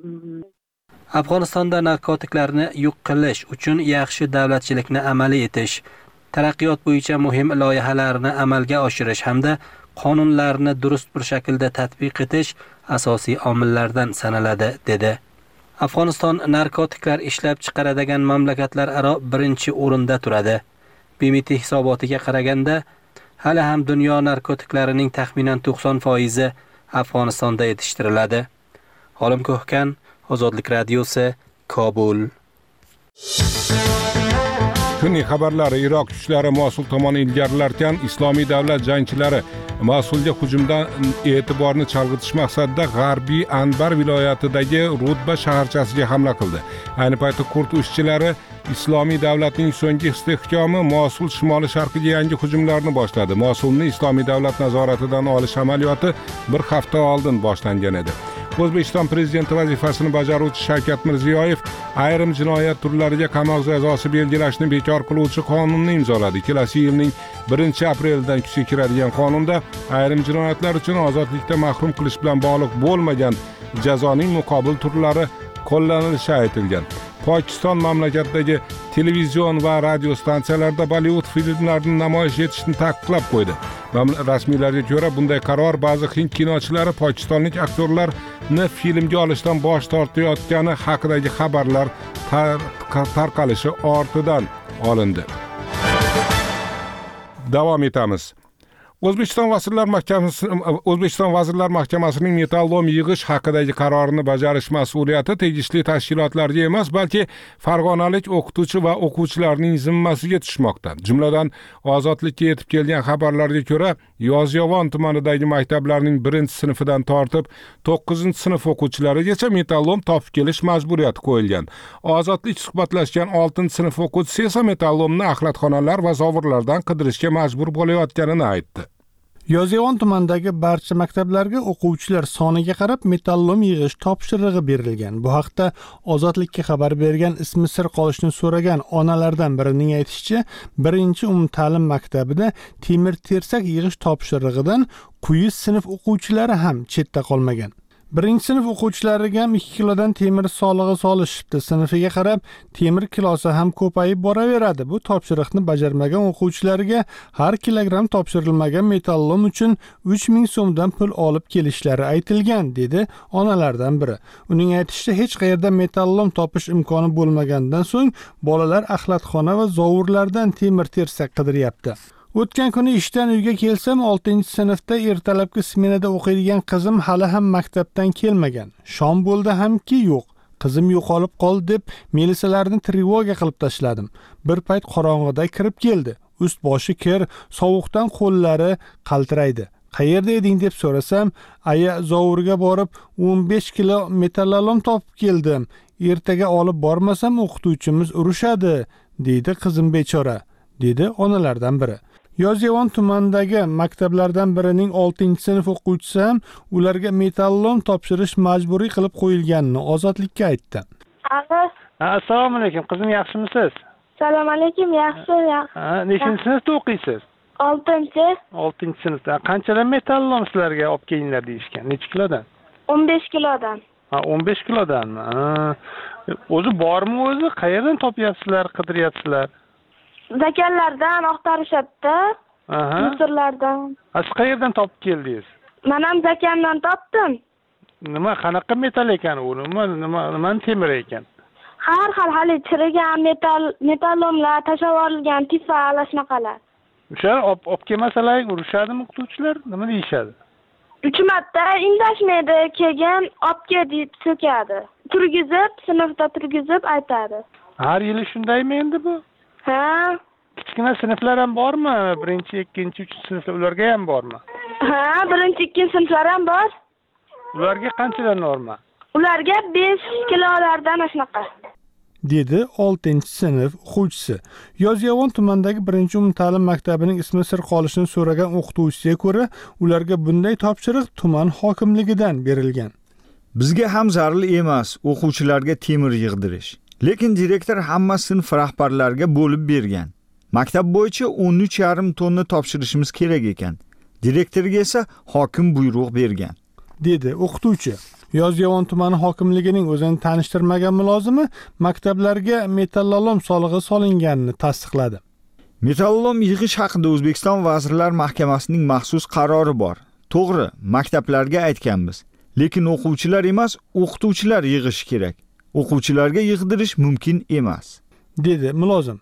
Afg'onistonda narkotiklarni yo'q qilish uchun yaxshi davlatchilikni amaliy etish, taraqqiyot bo'yicha muhim loyihalarni amalga oshirish hamda qonunlarni durust bir shaklda tatbiq etish asosiy omillardan sanaladi, dedi. Afg'oniston narkotiklar ishlab chiqaradigan mamlakatlar aro birinchi o'rinda turadi. B M T hisobotiga qaraganda, Hali ham dunyo narkotiklarining taxminan to'qson foizi Afg'onistonda yetishtiriladi. Holim Ko'hkan, Ozodlik radiosi, Kobul. Kunning xabarlari: Iroq kuchlari Mosul tomon ilgarilarkan, Islomiy davlat jangchilari Mosulga hujumdan e'tiborni chalg'itish maqsadida G'arbiy Anbar viloyatidagi Rudba shaharchasiga hamla qildi. Ayni paytda kurd ishchilari Islomiy davlatning so'nggi istehkomi Mosul shimoli sharqiga yangi hujumlarni boshladi. Mosulni Islomiy davlat nazoratidan olish amaliyoti bir hafta oldin boshlangan edi. O'zbekiston prezidenti vazifasini bajaruvchi Shavkat Mirziyoyev ayrim jinoyat turlariga qamoq jazosi belgilashni bekor qiluvchi qonunni imzoladi. Kelasi yilning birinchi aprelidan kuchga kiradigan qonunda ayrim jinoyatlar uchun ozodlikdan mahrum qilish bilan bog'liq bo'lmagan jazoning muqobil turlari qo'llanilishi aytilgan. Pokiston mamlakatdagi televizion va radio stansiyalarda Bollivud filmlarini namoyish etishni taqiqlab qo'ydi. Rasmiylarga ko'ra, bunday qaror ba'zi hind kinochilari pokistonlik aktyorlarni filmga olishdan bosh tortayotgani haqidagi xabarlar tarqalishi ortidan olindi. Davom etamiz. O'zbekiston Vazirlar Mahkamasi O'zbekiston Vazirlar Mahkamasining metallom yig'ish haqidagi qarorini bajarish mas'uliyati tegishli tashkilotlarga emas, balki farg'onalik o'qituvchi va o'quvchilarning zimmasiga tushmoqda. Jumladan, Ozodlikka yetib kelgan xabarlarga ko'ra, Yozyovon tumanidagi maktablarning birinchi sinfidan tortib to'qqizinchi sinf o'quvchilarigacha metallom topib kelish majburiyati qo'yilgan. Ozodlik suhbatlashgan oltinchi sinf o'quvchisi esa metallomni axlatxonalar va zovurlardan qidirishga majbur bo'layotganini aytdi. Yozyovon tumanidagi barcha maktablarga o'quvchilar soniga qarab metallom yig'ish topshirig'i berilgan. Bu haqda Ozodlikka xabar bergan ismi sir qolishni so'ragan onalardan birining aytishicha, birinchi umumta'lim maktabida temir tersak yig'ish topshirig'idan quyi sinf o'quvchilari ham chetda qolmagan. Birinchi sinf o'quvchilariga ham ikki kilodan temir solig'i solishibdi. Sinfiga qarab temir kilosi ham ko'payib boraveradi. Bu topshiriqni bajarmagan o'quvchilarga har kilogramm topshirilmagan metallom uchun uch ming so'mdan pul olib kelishlari aytilgan, dedi onalardan biri. Uning aytishicha, hech qayerda metallom topish imkoni bo'lmagandan so'ng bolalar axlatxona va zovurlardan temir tersak qidiryapti. O'tgan kuni ishdan uyga kelsam, oltinchi sinfda ertalabki smenada o'qiydigan qizim hali ham maktabdan kelmagan. Shom bo'ldi hamki yo'q. Qizim yo'qolib qoldi deb milisalarni trevoga qilib tashladim. Bir payt qorong'ida kirib keldi. Ust boshi kir, sovuqdan qo'llari qaltiraydi. Qayerda eding deb so'rasam, aya zovurga borib o'n besh kilo metallolom topib keldim. Ertaga olib bormasam o'qituvchimiz urushadi, deydi qizim bechora, dedi onalardan biri. Yozyovon tumanidagi maktablardan birining oltinchi sinf o'quvchisi ham ularga metallom topshirish majburiy qilib qo'yilganini Ozodlikka aytdi. Alo. Assalomu alaykum, qizim, yaxshimisiz? Assalomu alaykum, yaxshi, yaxshi. Nechinchi sinfda o'qiysiz? oltinchi. oltinchi sinfda. Qanchadan metallom sizlarga olib kelinglar deyishgan? Necha kilodan? o'n besh kilodan. Ha, o'n besh kilodanmi? O'zi bormi o'zi? Qayerdan topyapsizlar, qidiryapsizlar? Zakallardan oqtarishadi. Aha. Musorlardan. Siz qayerdan topib keldingiz? Men ham zakamdan topdim. Nima, qanaqa metal ekan u? Nima, nima, nima temir ekan? Har xil hali chirigan metal, metallomlar, tashavolgan tifalar shunaqalar. O'sha olib kelmasalar urushadimi o'qituvchilar? Nima deyishadi? uch marta indashmaydi, keyin olib kel deb so'kadi. Turgizib, sinfda turgizib aytadi. Har yili shundaymi endi bu? Ha. Kichkina sinflar ham bormi? Birinchi, ikkinchi, uchinchi sinflar ularga ham bormi? Ha, birinchi, ikkinchi sinflar ham bor. Ularga qanchadan norma? Ularga besh kilolardan shunaqa, dedi oltinchi sinf o'quvchisi. Yozyovon tumanidagi birinchi umumta'lim maktabining ismi sir qolishini so'ragan o'qituvchisiga ko'ra, ularga bunday topshiriq tuman hokimligidan berilgan. Bizga ham zarur emas o'quvchilarga temir yig'dirish. Lekin direktor hamma sinf rahbarlariga bo'lib bergan. Maktab bo'yicha o'n uch yarim tonna topshirishimiz kerak ekan. Direktorga esa hokim buyruq bergan, dedi o'qituvchi. Yozyovon tumani hokimligining o'zini tanishtirmagan mulozimi maktablarga metallolom solig'i solinganini tasdiqladi. Metallolom yig'ish haqida O'zbekiston Vazirlar Mahkamasining maxsus qarori bor. To'g'ri, maktablarga aytganmiz, lekin o'quvchilar emas, o'qituvchilar yig'ish kerak. O'quvchilarga yig'dirish mumkin emas, dedi mulozim.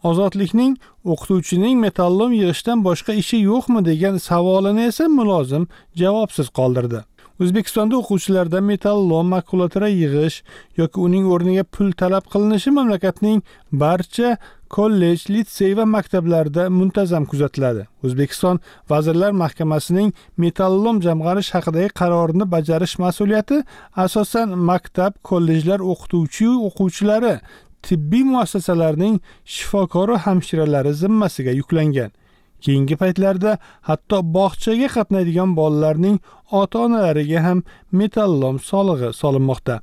Ozodlikning o'qituvchining metallom yig'ishdan boshqa ishi yo'qmi degan savolini esa mulozim javobsiz qoldirdi. O'zbekistonda o'quvchilardan metallom makulatura yig'ish yoki uning o'rniga pul talab qilinishi mamlakatning barcha kollej, litsey va maktablarida muntazam kuzatiladi. O'zbekiston Vazirlar Mahkamasining metallom jamg'arish haqidagi qarorini bajarish mas'uliyati asosan maktab, kollejlar o'qituvchi va o'quvchilari, tibbiy muassasalarning shifokor va hamshiralari zimmasiga yuklangan. Keyingi paytlarda hatto bog'chaga qatnaydigan bolalarning ota-onalariga ham metallom solig'i solinmoqda.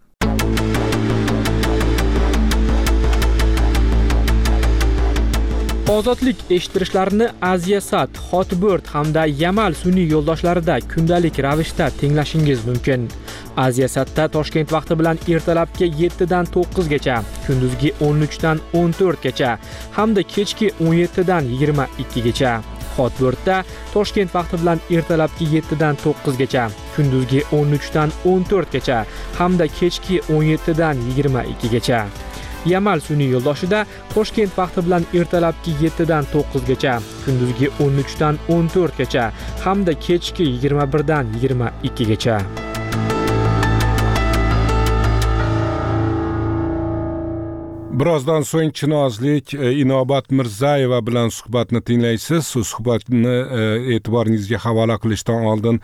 Ozodlik eshittirishlarini Aziasat, Hotbird hamda Yamal sun'iy yo'ldoshlarida kundalik ravishda tinglashingiz mumkin. Aziasatda Toshkent vaqti bilan ertalabki yettidan to'qqizgacha, kunduzgi o'n uchdan o'n to'rtgacha hamda kechki o'n yettidan yigirma ikkigacha. Hotbirdda Toshkent vaqti bilan ertalabki yettidan to'qqizgacha, kunduzgi o'n uchdan o'n to'rtgacha hamda kechki o'n yettidan yigirma ikkigacha. Yamal sun'iy yo'ldoshida Toshkent vaqti bilan ertalabki yettidan to'qqizgacha, kunduzgi o'n uchdan o'n to'rtgacha hamda kechki yigirma birdan yigirma ikkigacha. Birozdan so'ng Chinozlik Inobat Mirzayeva bilan suhbatni tinglaysiz. Suhbatni e'tiboringizga havola qilishdan oldin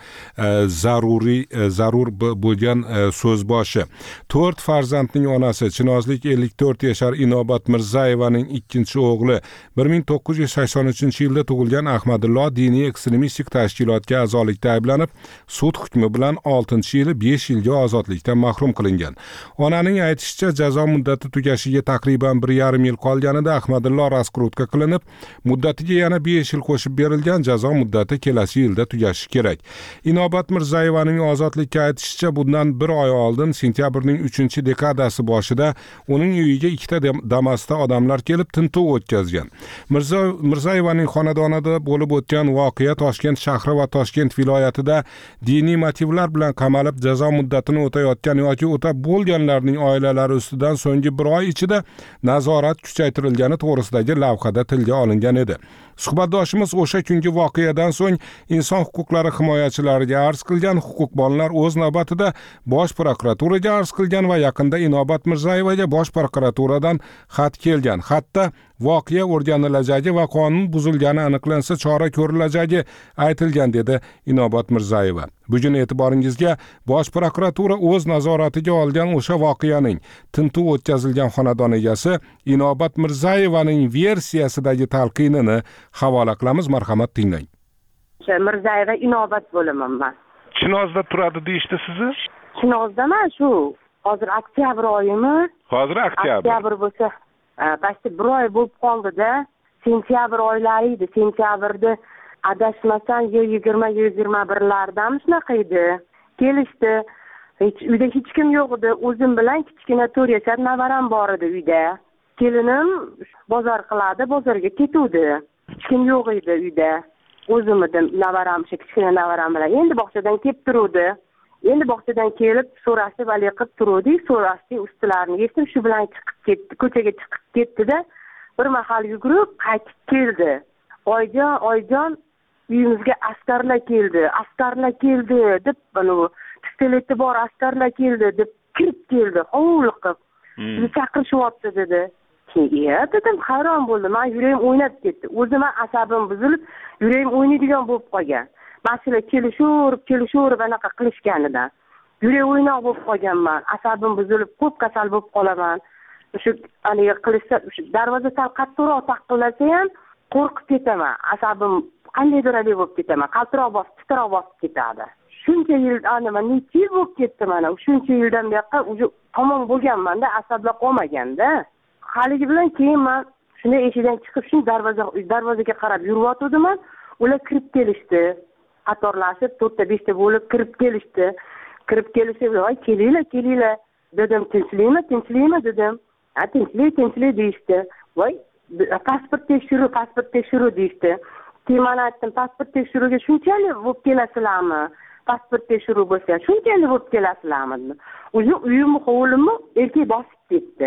zaruriy zarur bo'lgan so'z boshi. to'rt farzandning onasi Chinozlik ellik to'rt yashar Inobat Mirzayevaning ikkinchi o'g'li bir ming to'qqiz yuz sakson uchinchi yilda tug'ilgan Ahmadullo diniy ekstremistik tashkilotga a'zolikda ayblanib, sud hukmi bilan oltinchi yili besh yilga ozodlikdan mahrum qilingan. Onaning aytishicha, jazo muddati tugashiga taqriban bir yarim yil qolganida Ahmadullo raskrutka qilinib, muddatiga yana besh yil qo'shib berilgan. Jazo muddati kelasi yilda tugashi kerak. Inobat Mirzayevaning ozodlikka aytishicha, bundan bir oy oldin sentyabrning uchinchi dekadasi boshida uning uyiga ikkita Damas'da odamlar kelib tintuv o'tkazgan. Mirzo Mirzayevaning xonadonida bo'lib o'tgan voqea Toshkent shahri va Toshkent viloyatida diniy motivlar bilan qamalib jazo muddatini o'tayotgan yoki o'tab bo'lganlarning oilalari ustidan so'nggi bir oy ichida nazorat kuchaytirilgani to'g'risidagi lavhada tilga olingan edi. Suhbatdoshimiz o'sha kungi voqeadan so'ng inson huquqlari himoyachilariga arz qilgan, huquqbonlar o'z navbatida Bosh prokuraturaga arz qilgan va yaqinda Inobat Mirzayevaga Bosh prokuraturadan xat kelgan. Xatda voqea o'rganilajagi va qonun buzilgani aniqlansa chora ko'rilajagi aytilgan, dedi Inobat Mirzayeva. Bugun e'tiboringizga Bosh prokuratura o'z nazoratiga olgan o'sha voqeaning tintuv o'tkazilgan xonadon egasi Inobat Mirzayevaning versiyasidagi talqinini havola qilamiz. Marhamat, tinglang. Mirzayeva Inobat bo'laman men. Chinozda turadi deyishdi sizni? Chinozdaman shu. Hozir oktyabr oyimi? Hozir oktyabr. Oktyabr bo'lsa, pasti bir oy bo'lib qoldi-da. Sentyabr oylari edi. Sentyabrda adashmasam yigirma yigirma birlardan shunaqa edi. Kelishdi. Hech uyda hech kim yo'q edi. O'zim bilan kichkina to'rt yashar navaram bor edi uyda. Kelinim bozor qiladi, bozorga ketuvdi. Hech kim yo'q edi uyda. O'zim edim, navaram, shu kichkina navaram bilan. Endi bog'chadan kelib turuvdi. Endi bog'chadan kelib so'rashib, vali qilib turuvdik, so'rashdik, ustilarini yechdim, shu bilan chiqib ketdi, ko'chaga chiqib ketdi-da, bir mahal yugurib qaytib keldi. Oyjon, oyjon, uyimizga askarlar keldi, askarlar keldi deb, buni pistoleti bor askarlar keldi deb kirib keldi, hovliqib. Bizni chaqirishyapti dedi. "Ya" dedim, hayron bo'ldim. Men yuragim o'ynab ketdi. O'zim asabim buzilib, yuragim o'ynaydigan bo'lib qolgan. Masala kelishurib, kelishurib anaqa qilishganidan. Yurak o'ynoq bo'lib qolganman. Asabim buzilib, ko'p kasal bo'lib qolaman. Shu aniga qilishsa, shu darvoza sal qattiqroq taqillasa ham qo'rqib ketaman. Asabim qandaydir bo'lib ketaman. Qaltiroq bosib, titroq bosib ketadi. Shuncha yil, nima, necha yil bo'lib ketdi mana. Shuncha yildan buyoqqa uje tamom bo'lganman-da, asablar qolmaganda. Haligi bilan keyin men shunday eshikdan chiqib, shu darvoza darvozaga qarab yurib ular kirib kelishdi. Qatorlashib to'rtta beshta bo'lib kirib kelishdi. Kirib kelishib, "Voy, kelinglar, kelinglar" dedim. "Tinchlikmi, tinchlikmi" dedim. "Ha, tinchlik, tinchlik" deyishdi. "Voy, pasport tekshiruv, pasport tekshiruv" deyishdi. Keyin men aytdim, "Pasport tekshiruvga shunchalik bo'lib kelasizlarmi? Pasport tekshiruv bo'lsa, shunchalik bo'lib kelasizlarmi?" O'zi uyimni, hovlimni erkak bosib ketdi.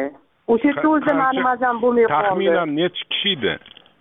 o'sha yerda o'zi mani mazam bo'lmay qoldi. Taxminan necha kishi edi?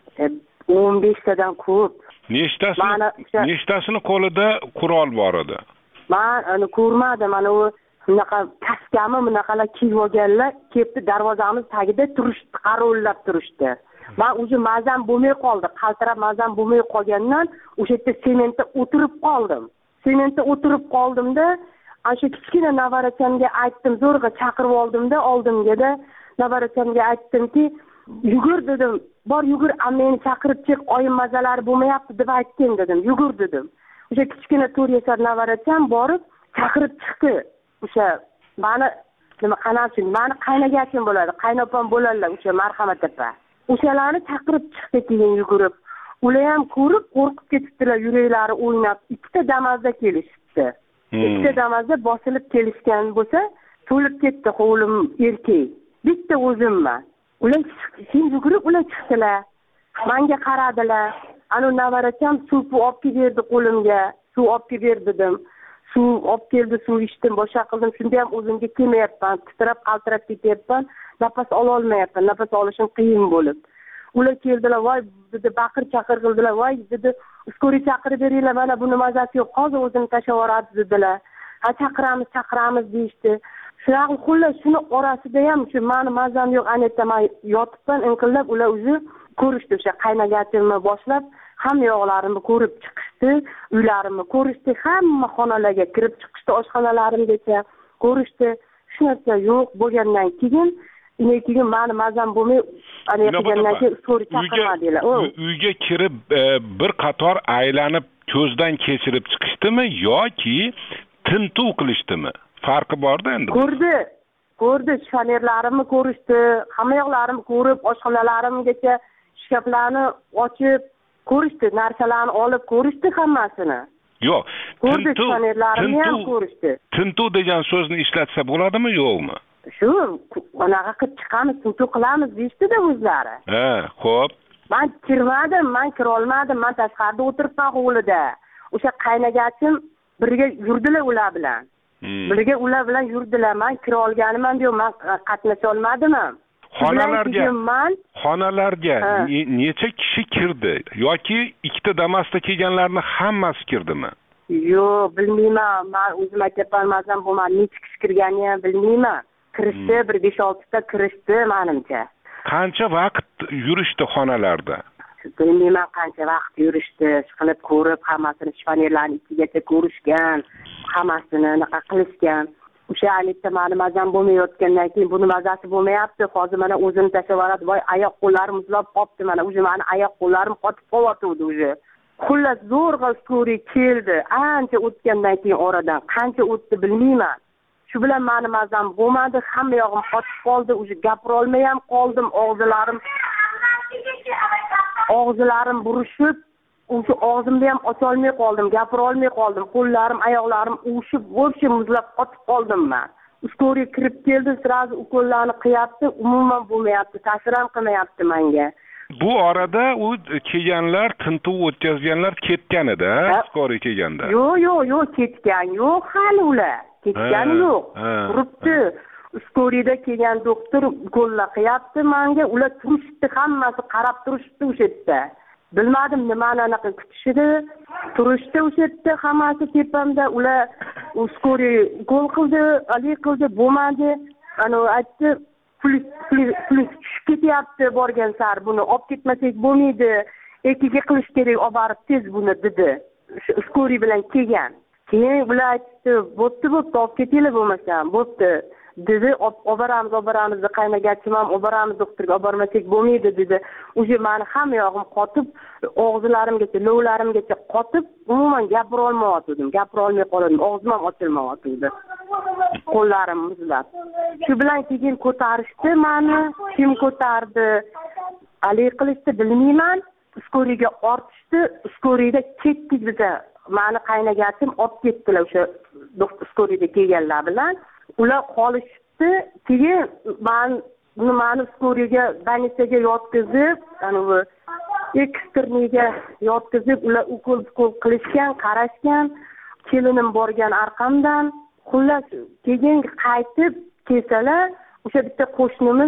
o'n beshtadan ko'p. Nechtasini nechtasini qo'lida qurol bor edi? Men uni ko'rmadim. Mana u bunaqa kaskami bunaqalar kiyib olganlar kelibdi darvozamiz tagida turishdi, qarovlab turishdi. Men o'zi mazam bo'lmay qoldi, qaltirab mazam bo'lmay qolgandan o'sha yerda sementda o'tirib qoldim. Sementda o'tirib qoldimda, ana shu kichkina navarachamga aytdim, zo'rg'a chaqirib oldimda, oldimgada navarachamga aytdimki, yugur dedim, bor yugur, ammeni chaqirib chiq, oyim mazalari bo'lmayapti deb aytdim dedim, yugur dedim. O'sha kichkina to'rt yashar navaracham borib chaqirib chiqdi. O'sha meni nima qanaqasi, meni qaynagachim bo'ladi, qaynopam bo'ladilar o'sha marhamat opa. O'shalarni chaqirib chiqdi keyin yugurib. Ular ham ko'rib qo'rqib ketibdilar, yuraklari o'ynab, ikkita Damas'da kelishibdi. Ikkita Damas'da bosilib kelishgan bo'lsa, to'lib ketdi hovlim erkak. Bitta o'zimman. Ular sen yugurib ular chiqdilar. Menga qaradilar. Ana navaracham suv olib keldi qo'limga. Suv olib keldi dedim. Suv olib keldi, suv ichdim, boshqa qildim. Shunda ham o'zimga kelmayapman, titrab qaltirab ketyapman. Nafas ola olmayapman, nafas olishim qiyin bo'lib. Ular keldilar, voy dedi, baqir chaqir qildilar, voy dedi, uskori chaqirib beringlar, mana buni mazasi yo'q, hozir o'zini tashlab yuboradi dedilar. Ha chaqiramiz, chaqiramiz deyishdi. Shunaqa xullas shuni orasida ham shu meni mazam yo'q, anetta men yotibman, inqillab ular o'zi ko'rishdi, o'sha qaynagachimni boshlab hamma yoqlarimni ko'rib chiqishdi, uylarimni ko'rishdi, hamma xonalarga kirib chiqishdi, oshxonalarimgacha ko'rishdi. Shu narsa yo'q bo'lgandan keyin Ine keyin meni mazam bo'lmay, ana qilgandan keyin so'ri chaqirmadilar. Uyga kirib bir qator aylanib ko'zdan kechirib chiqishdimi yoki tintuv qilishdimi? Farqi borda endi. Ko'rdi. Ko'rdi, shifonerlarimni ko'rishdi, hamma yoqlarimni ko'rib, oshxonalarimgacha shkaflarni ochib ko'rishdi, narsalarni olib ko'rishdi hammasini. Yo'q. Ko'rdi, shifonerlarimni ham ko'rishdi. Tintuv degan so'zni ishlatsa bo'ladimi, yo'qmi? Shu, unaqa qilib chiqamiz, tintuv qilamiz deyishdi-da o'zlari. Ha, xo'p. Men kirmadim, men kira olmadim, men tashqarida o'tiribman hovlida. O'sha qaynagachim birga yurdilar ular bilan. Birga ular bilan yurdilar. Men kira olganman diyor, men qatnasha olmadim ham. Xonalarga xonalarga necha kishi kirdi yoki ikkita Damas'da kelganlarning hammasi kirdimi? Yo'q, bilmayman. Men o'zim aytib olmasam bo'lmadi, necha kishi kirganini ham bilmayman. Kirishdi, bir besh olti ta kirishdi menimcha. Qancha vaqt yurishdi xonalarda? Bilmayman qancha vaqt yurishdi, qilib ko'rib, hammasini shifonerlarning ichigacha ko'rishgan, hammasini naqa qilishgan. O'sha alikda meni mazam bo'lmayotgandan keyin buni mazasi bo'lmayapti. Hozir mana o'zini tashlab yuboradi. Voy, oyoq qo'llarim muzlab qolibdi. Mana o'zi meni oyoq qo'llarim qotib qolyapti o'zi. Xullas zo'rg'a story keldi. Ancha o'tgandan keyin oradan qancha o'tdi bilmayman. Shu bilan meni mazam bo'lmadi. Hamma yog'im qotib qoldi. O'zi gapira olmay ham qoldim. Og'zilarim og'zilarim burishib, o'sha og'zimni ham ocha olmay qoldim, gapira olmay qoldim. Qo'llarim, oyoqlarim uvishib, bo'rshi muzlab qotib qoldim men. Story kirib keldi, sirazi ukollarni qilyapti, umuman bo'lmayapti, ta'sir ham qilmayapti menga. Bu orada u kelganlar, tintuv o'tkazganlar ketgan edi, story kelganda. Yo'q, yo'q, yo'q, ketgan yo'q hali ular. Ketgani yo'q. Turibdi. Storyda kelgan doktor qo'llar qilyapti menga, ular turishdi, hammasi qarab turishdi o'sha yerda. Bilmadim nimani anaqa kutishdi. Turishdi o'sha yerda, hammasi tepamda. Ular story qo'l qildi, ali qildi, bo'lmadi. Ana aytdi, pul pul tushib ketyapti borgan sar, buni olib ketmasak bo'lmaydi. Ekiga qilish kerak, olib borib tez buni dedi. Story bilan kelgan. Keyin ular aytdi, bo'pti, bo'pti, olib ketinglar bo'lmasam, bo'pti. dedi, oboramiz, oboramiz, qaynagachim ham oboramiz, doktorga obormasak bo'lmaydi dedi. O'sha meni hamma yog'im qotib, og'izlarimgacha, lovlarimgacha qotib, umuman gapira olmayotgandim, gapira olmay qoldim, og'zim ham ochilmayotgandi. Qo'llarim muzlab. Shu bilan keyin ko'tarishdi meni, kim ko'tardi? Ali qilishdi, bilmayman. Skoriga ortishdi, skorida ketdik biza. Meni qaynagachim olib ketdilar o'sha doktor skorida kelganlar bilan. Ular qolishdi, keyin men buni meni skoriga, больницаga yotqizib, ana bu eksterniga yotqizib, ular ukol ukol qilishgan, qarashgan, kelinim borgan orqamdan. Xullas, keyin qaytib kelsalar, o'sha bitta qo'shnimiz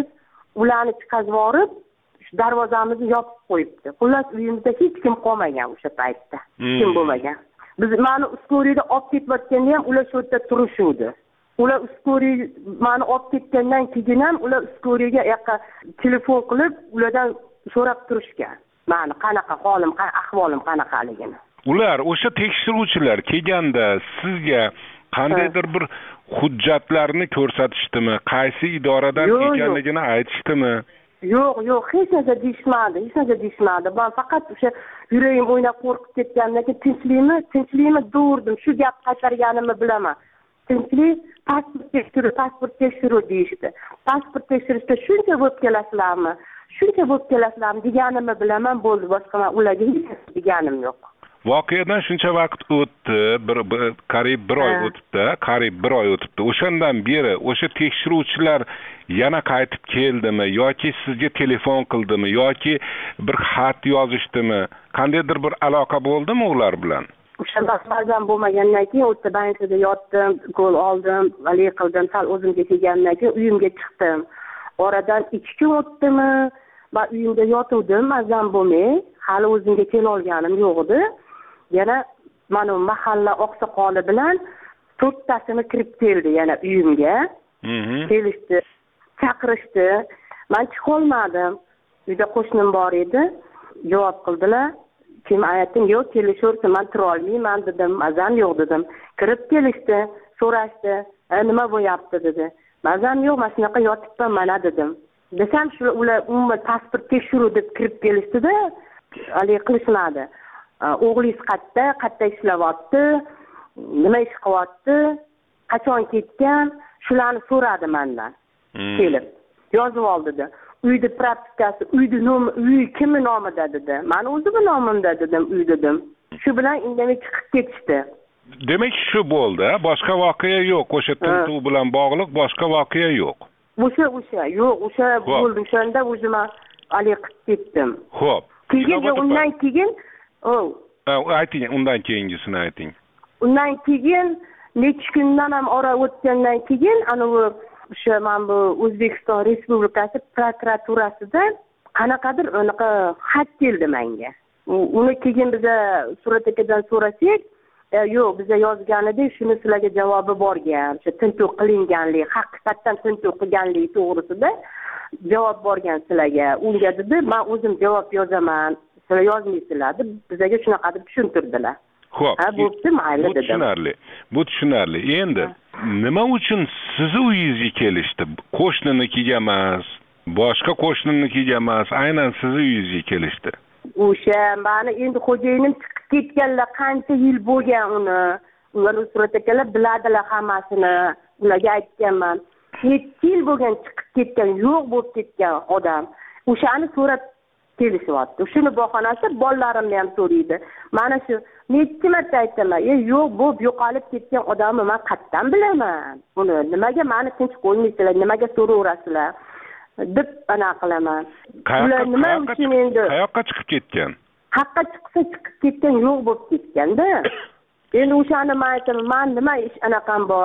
ularni chiqazib yuborib darvozamizni yopib qo'yibdi. Xullas uyimizda hech kim qolmagan o'sha paytda. Hech kim bo'lmagan. Biz mani ustoriyaga olib ketayotganda ham ular shu yerda turishuvdi. Ular ustoriya mani olib ketgandan keyin ham ular ustoriyaga yoqqa telefon qilib ulardan so'rab turishgan. Mani qanaqa holim, ahvolim qanaqaligini. Ular o'sha tekshiruvchilar kelganda sizga qandaydir bir hujjatlarni ko'rsatishdimi, qaysi idoradan ekanligini aytishdimi? Yo'q, yo'q, hech narsa deyishmadi, hech narsa deyishmadi. Men faqat o'sha yuragim o'ynab qo'rqib ketgandan keyin tinchlikmi, tinchlikmi do'rdim. Shu gap qaytarganimni bilaman. Tinchlik, pasport tekshiruv, pasport tekshiruv deyishdi. Pasport tekshirishda shuncha bo'lib kelasizlarmi? Shuncha bo'lib kelasizlarmi deganimni bilaman, bo'ldi. Boshqa men ularga hech narsa deganim yo'q. Voqeadan shuncha vaqt o'tdi, bir, bir qariyb bir oy o'tibdi, qariyb bir oy o'tibdi. O'shandan beri o'sha tekshiruvchilar yana qaytib keldimi yoki sizga telefon qildimi yoki bir xat yozishdimi? Qandaydir bir aloqa bo'ldimi ular bilan? O'shanda ba'zan bo'lmagandan keyin o'tda bankada yotdim, gol oldim, vali qildim, sal o'zimga kelgandan keyin uyimga chiqdim. Oradan ikki kun o'tdimi, men uyimda yotuvdim, mazam bo'lmay, hali o'zimga kela olganim yo'q edi. Yana mana mahalla oqsoqoli bilan to'rttasini kirib keldi yana uyimga. Kelishdi, chaqirishdi. Men chiqa olmadim. Uyda qo'shnim bor edi. Javob qildilar. Kim aytdim, yo'q, kelishaversa men tura olmayman dedim, mazam yo'q dedim. Kirib kelishdi, so'rashdi, nima bo'lyapti dedi. Mazam yo'q, men shunaqa yotibman mana dedim. Desam shu ular umuman pasport tekshiruv deb kirib kelishdi-da, hali qilishmadi. O'g'lingiz qayerda, qayerda ishlayapti, nima ish qilyapti, qachon ketgan, shularni so'radi mendan. Kelib, yozib oldi. Uyda praktikasi, uyda nomi, uy kimning nomida dedi. Men o'zimning nomimda dedim, uy dedim. Shu bilan indamay chiqib ketishdi. Demak, shu bo'ldi, boshqa voqea yo'q. O'sha tintuv bilan bog'liq boshqa voqea yo'q. O'sha, o'sha, yo'q, o'sha bo'ldi. O'shanda o'zim ali qilib ketdim. Xo'p. Keyin undan keyin, o, ayting, undan keyingisini ayting. Undan keyin necha kundan ham ora o'tgandan keyin ana o'sha men bu O'zbekiston Respublikasi prokuraturasidan qanaqadir unaqa xat keldi menga. Uni keyin biza Surat akadan so'rasak, yo'q, biza yozganidek shuni sizlarga javobi borgan. O'sha tintuv qilinganligi, haqiqatan tintuv qilganligi to'g'risida javob borgan sizlarga. Unga dedi, men o'zim javob yozaman, sizlar yozmaysizlar deb bizaga shunaqa deb tushuntirdilar. Xo'p. Ha, bo'pti, mayli dedim. Bu tushunarli. Bu tushunarli. Endi nima uchun siz uyingizga kelishdi? Qo'shninikiga emas, boshqa qo'shninikiga emas, aynan siz uyingizga kelishdi. O'sha meni endi xo'jayinim chiqib ketganlar, qancha yil bo'lgan uni. Ular Surat akalar biladilar hammasini. Ularga aytganman. necha yil bo'lgan chiqib ketgan, yo'q bo'lib ketgan odam. O'shani so'rab kelishyapti. Shuni bahonasi bolalarimni ham so'raydi. Mana shu necha marta aytaman, "Ey, yo'q, bu yo'qolib ketgan odamni men qayerdan bilaman? Buni nimaga meni tinch qo'ymaysizlar, nimaga so'raverasizlar?" deb ana qilaman. Ular nima uchun endi? Qayoqqa chiqib ketgan? Haqqa chiqsa chiqib ketgan, yo'q bo'lib ketganda. Endi o'shani men aytaman, "Men nima ish anaqam bor?"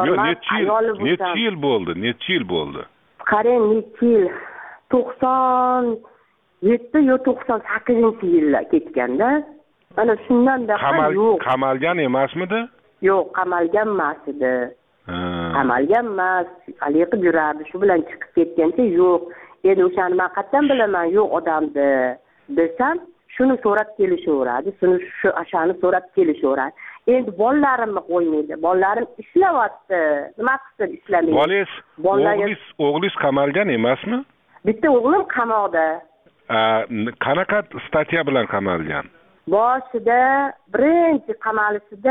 Necha yil bo'ldi? Necha yil bo'ldi? Qarang, necha yil? to'qson yetti yo to'qson sakkizinchi yillar ketganda. Ana shundan da yo'q. Qamalgan emasmidi? Yo'q, qamalgan emas edi. Qamalgan emas, aleqib yurardi. Shu bilan chiqib ketgancha yo'q. Endi o'shani men qayerdan bilaman, yo'q odamni desam, shuni so'rab kelishaveradi. Shuni shu ashani so'rab kelishaveradi. Endi bolalarimni qo'ymaydi. Bolalarim ishlayapti. Nima qilsin ishlamaydi? Bolangiz, o'g'lingiz, o'g'lingiz qamalgan emasmi? Bitta o'g'lim qamoqda. Qanaqa statya bilan qamalgan? Boshida birinchi qamalishida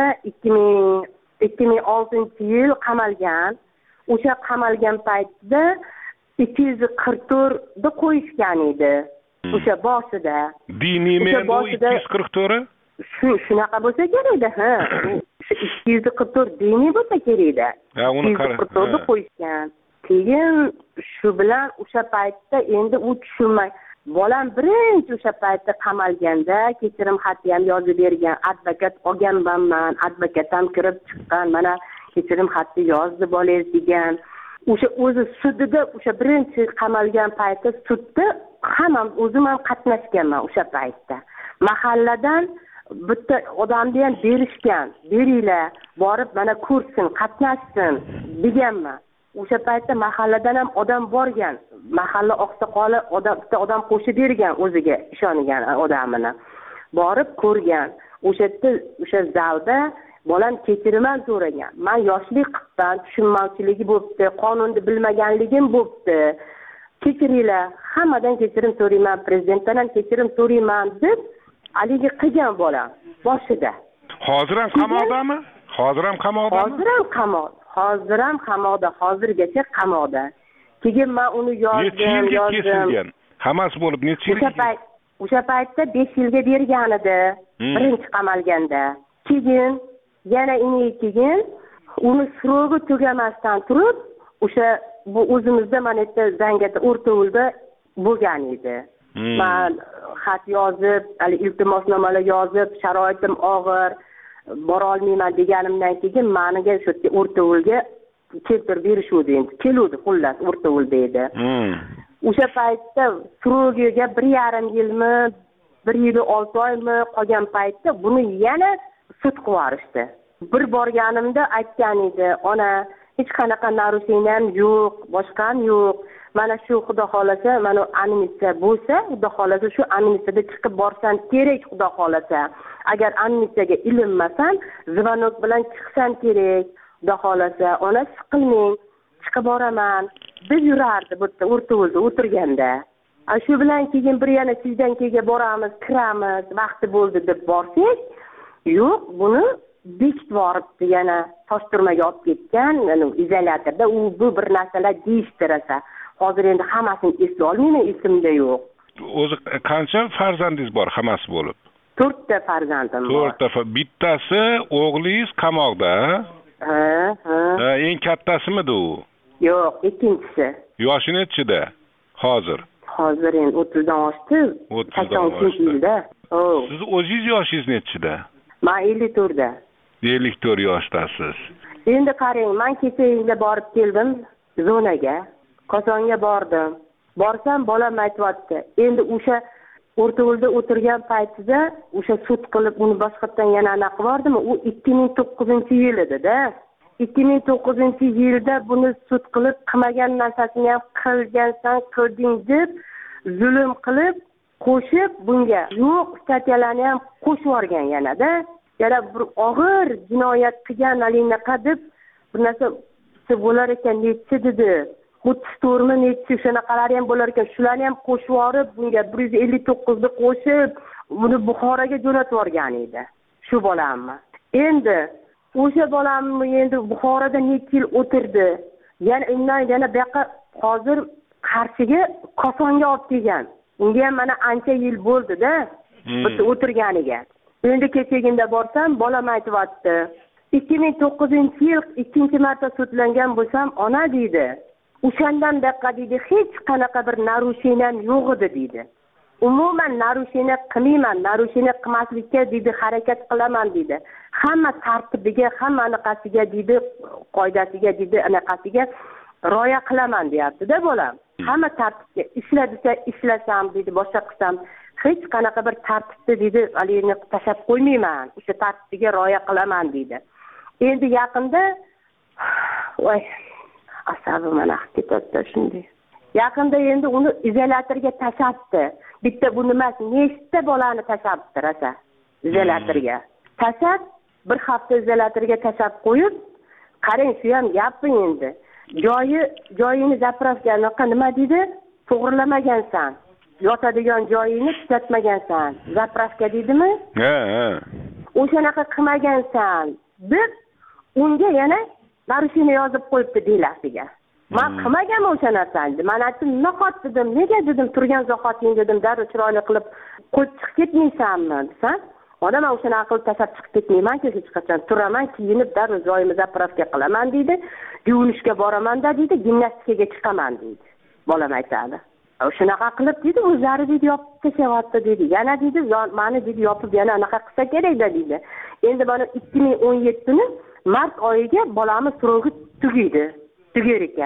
ikki ming oltinchi yil qamalgan. O'sha qamalgan paytida ikki yuz qirq to'rtda qo'yishgan edi. O'sha boshida. Diniymi bu ikki yuz qirq to'rt? Shu shunaqa bo'lsa kerak-da, ha. ikki yuz qirq to'rt diniy bo'lsa kerak-da. Ha, uni qirq to'rtda qo'yishgan. Keyin shu bilan o'sha paytda endi u tushunmay, bolam birinchi o'sha paytda qamalganda kechirim xati ham yozib bergan, advokat olganman, advokat ham kirib chiqqan, mana kechirim xati yozdi bolangiz degan. o'sha o'zi sudida o'sha birinchi qamalgan payti sudda hammam o'zim ham qatnashganman o'sha paytda. Mahalladan bitta odamni ham berishgan, beringlar, borib mana ko'rsin, qatnashsin deganman. O'sha paytda mahalladan ham odam borgan. Mahalla oqsoqoli odam bitta odam qo'shib bergan o'ziga ishongan odamini. Borib ko'rgan. O'sha yerda o'sha zalda bolam kechirim so'ragan. Men yoshlik qilibman, tushunmovchiligi bo'libdi, qonunni bilmaganligim bo'libdi. Kechiringlar, hammadan kechirim so'rayman, prezidentdan ham kechirim so'rayman deb haligi qilgan bolam boshida. Hozir ham qamoqdami? Hozir ham qamoqdami? Hozir ham qamoqda. Hozir ham qamoqda, hozirgacha qamoqda. Keyin men uni yozdim, yozdim. Hammasi bo'lib necha yil? O'sha payt, o'sha paytda besh yilga bergan edi, birinchi qamalganda. Keyin yana ini keyin uni srogi tugamasdan turib, o'sha bu o'zimizda mana yerda Zangata O'rto'g'ilda bo'lgan edi. Men xat yozib, hali iltimosnomalar yozib, sharoitim og'ir, bora olmayman deganimdan keyin meniga shu yerga O'rto'g'ilga keltirib berishuvdi endi. Keluvdi xullas O'rto'g'ilda edi. O'sha paytda srogiga bir yarim yilmi, bir yil olti oymi qolgan paytda buni yana sud qilarishdi. Bir borganimda aytgan edi, ona hech qanaqa narusheniya ham yo'q, boshqa ham yo'q. Mana shu xudo xolasa, mana amnistiya bo'lsa, xudo xolasa shu amnistiyada chiqib borsan kerak, xudo xolasa. Agar amnistiyaga ilinmasam, zvanok bilan chiqsam kerak, xudo xolasa. Ona siqilmang, chiqib boraman deb yurardi bu yerda O'rto'g'ilda o'tirganda. Shu bilan keyin bir yana sizdan keyin boramiz, kiramiz, vaqti bo'ldi deb borsak, yo'q, buni bekitib boribdi, yana toshturmaga olib ketgan, izolyatorda u bu bir narsalar deyishdi rosa. Hozir endi hammasini esla olmayman, esimda yo'q. O'zi qancha farzandingiz bor hammasi bo'lib? to'rtta farzandim bor. to'rtta. Bittasi o'g'lingiz qamoqda? Ha, ha. Eng kattasimi u? Yo'q, ikkinchisi. Yoshi nechida hozir? Hozir endi o'ttizdan oshdi. sakson uchinchi yilda. Siz o'zingiz yoshingiz nechida? Men ellik to'rtda. ellik to'rt yoshdasiz. Endi qarang, men kechagina borib keldim zonaga. Kosonga bordim. Borsam bolam aytibdi. Endi o'sha O'rto'g'ilda o'tirgan paytida o'sha sud qilib uni boshqatdan yana anaqa bordimi? U ikki ming to'qqizinchi yil edi-da. ikki ming to'qqizinchi yilda buni sud qilib qilmagan narsasini ham qilgansan, qilding deb zulm qilib qo'shib bunga yo'q statyalarni ham qo'shib yuborgan yana-da. Yana bir og'ir jinoyat qilgan alinaqa deb bir narsa bo'lar ekan, nechi dedi. o'ttiz to'rt mi nechi shunaqalari ham bo'lar ekan, shularni ham qo'shib yuborib, bunga bir yuz ellik to'qqiz ni qo'shib, buni Buxoroga jo'natib yuborgan edi. Shu bolamni. Endi o'sha bolamni endi Buxoroda necha yil o'tirdi. Yana undan yana bu yoqqa hozir Qarshiga Kosonga olib kelgan. Unga ham mana ancha yil bo'ldi-da, bitta o'tirganiga. Endi kechaginda borsam, bolam aytibdi. ikki ming to'qqizinchi yil ikkinchi marta sudlangan bo'lsam, ona deydi. O'shandan daqqa deydi, hech qanaqa bir narusheniyam yo'q edi deydi. Umuman narusheniya qilmayman, narusheniya qilmaslikka deydi, harakat qilaman deydi. Hamma tartibiga, hamma anaqasiga deydi, qoidasiga deydi, anaqasiga rioya qilaman deyapti-da bolam. Hamma tartibga ishladisa ishlasam deydi, boshqa qilsam, hech qanaqa bir tartibni deydi, alini tashab qo'ymayman. O'sha tartibiga rioya qilaman deydi. Endi yaqinda voy asabim mana ketadi shunday. Yaqinda endi uni izolyatorga tashabdi. Bitta buni emas, nechta bolani tashabdi rosa izolyatorga. Tashab bir hafta izolyatorga tashab qo'yib, qarang, shu ham gapmi endi. Joyi, joyini zapravkaga nima deydi? To'g'rilamagansan. Yotadigan joyini tuzatmagansan. Zapravka deydimi? Ha, ha. O'shanaqa qilmagansan deb unga yana narusheniya yozib qo'yibdi delasiga. Men qilmaganman o'sha narsani. Men aytdim, "Nahot" dedim, "Nega?" dedim, "Turgan zahoting" dedim, "Darrov chiroyli qilib qo'yib chiqib ketmaysanmi?" desam, "Ona, men o'shani aql tasab chiqib ketmayman-ku, hech qachon turaman, kiyinib darrov joyimni zapravka qilaman" deydi. "Yuvinishga boraman-da" deydi, "Gimnastikaga chiqaman" deydi. Bolam aytadi. "Shunaqa qilib" deydi, "o'zlari deydi yopib tashyapti" deydi. "Yana deydi, meni deydi yopib yana anaqa qilsa kerak-da" deydi. Endi mana ikki ming o'n yetti ni mart oyiga bolamni srogi tugaydi. Tugar ekan.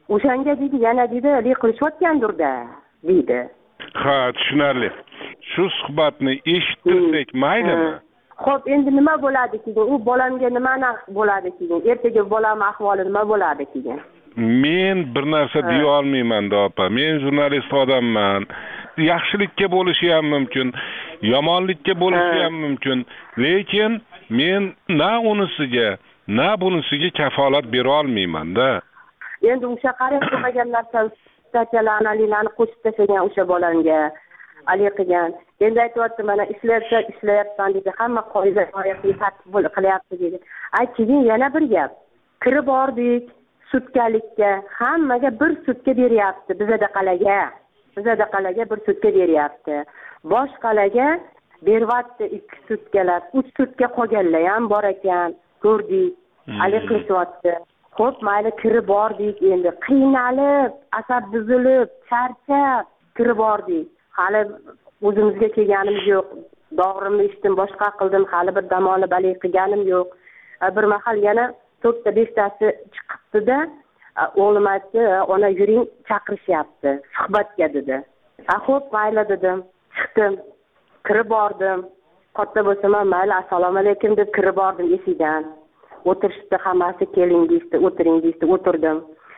o'shanga deydi yana deydi li qilishayotgandirda deydi. Ha, tushunarli. Shu suhbatni eshittirsak maylimi? Xo'p, endi nima bo'ladi keyin? U bolamga nima bo'ladi keyin? Ertaga bolamning ahvoli nima bo'ladi keyin? Men bir narsa deya olmayman, opa. Men jurnalist odamman. Yaxshilikka bo'lishi ham mumkin, yomonlikka bo'lishi ham mumkin. Lekin men na unisiga, na bunisiga kafolat bera olmayman-da. Endi o'sha qarang qilmagan narsa statiyalarni, alilarni qo'shib tashlagan o'sha bolamga. Ali qilgan. Endi aytayapti, mana ishlayapsa ishlayapsan dedi. Hamma qoida qoyasiga tartib qilyapti dedi. Ay, keyin yana bir gap. Kirib bordik sutkalikka. Hammaga bir sutka beryapti bizada qalaga. Bizada qalaga bir sutka beryapti. Bosh qalaga beryapti ikki sutkalar, uch sutka qolganlar ham bor ekan. Ko'rdik. Ali qilyapti. Xo'p, mayli kirib bordik endi. Qiynalib, asab buzilib, charchab kirib bordik. Hali o'zimizga kelganimiz yo'q. Dog'rimni ichdim, boshqa qildim, hali bir dam olib balik qilganim yo'q. Bir mahal yana to'rtta beshtasi chiqibdi-da, o'g'lim aytdi, "Ona yuring, chaqirishyapti, suhbatga" dedi. "A, xo'p, mayli" dedim. Chiqdim, kirib bordim. Katta bo'lsam ham mayli, "Assalomu alaykum" deb kirib bordim eshikdan. O'tirishdi hammasi, "Keling" deydi, "O'tiring" deydi, o'tirdim.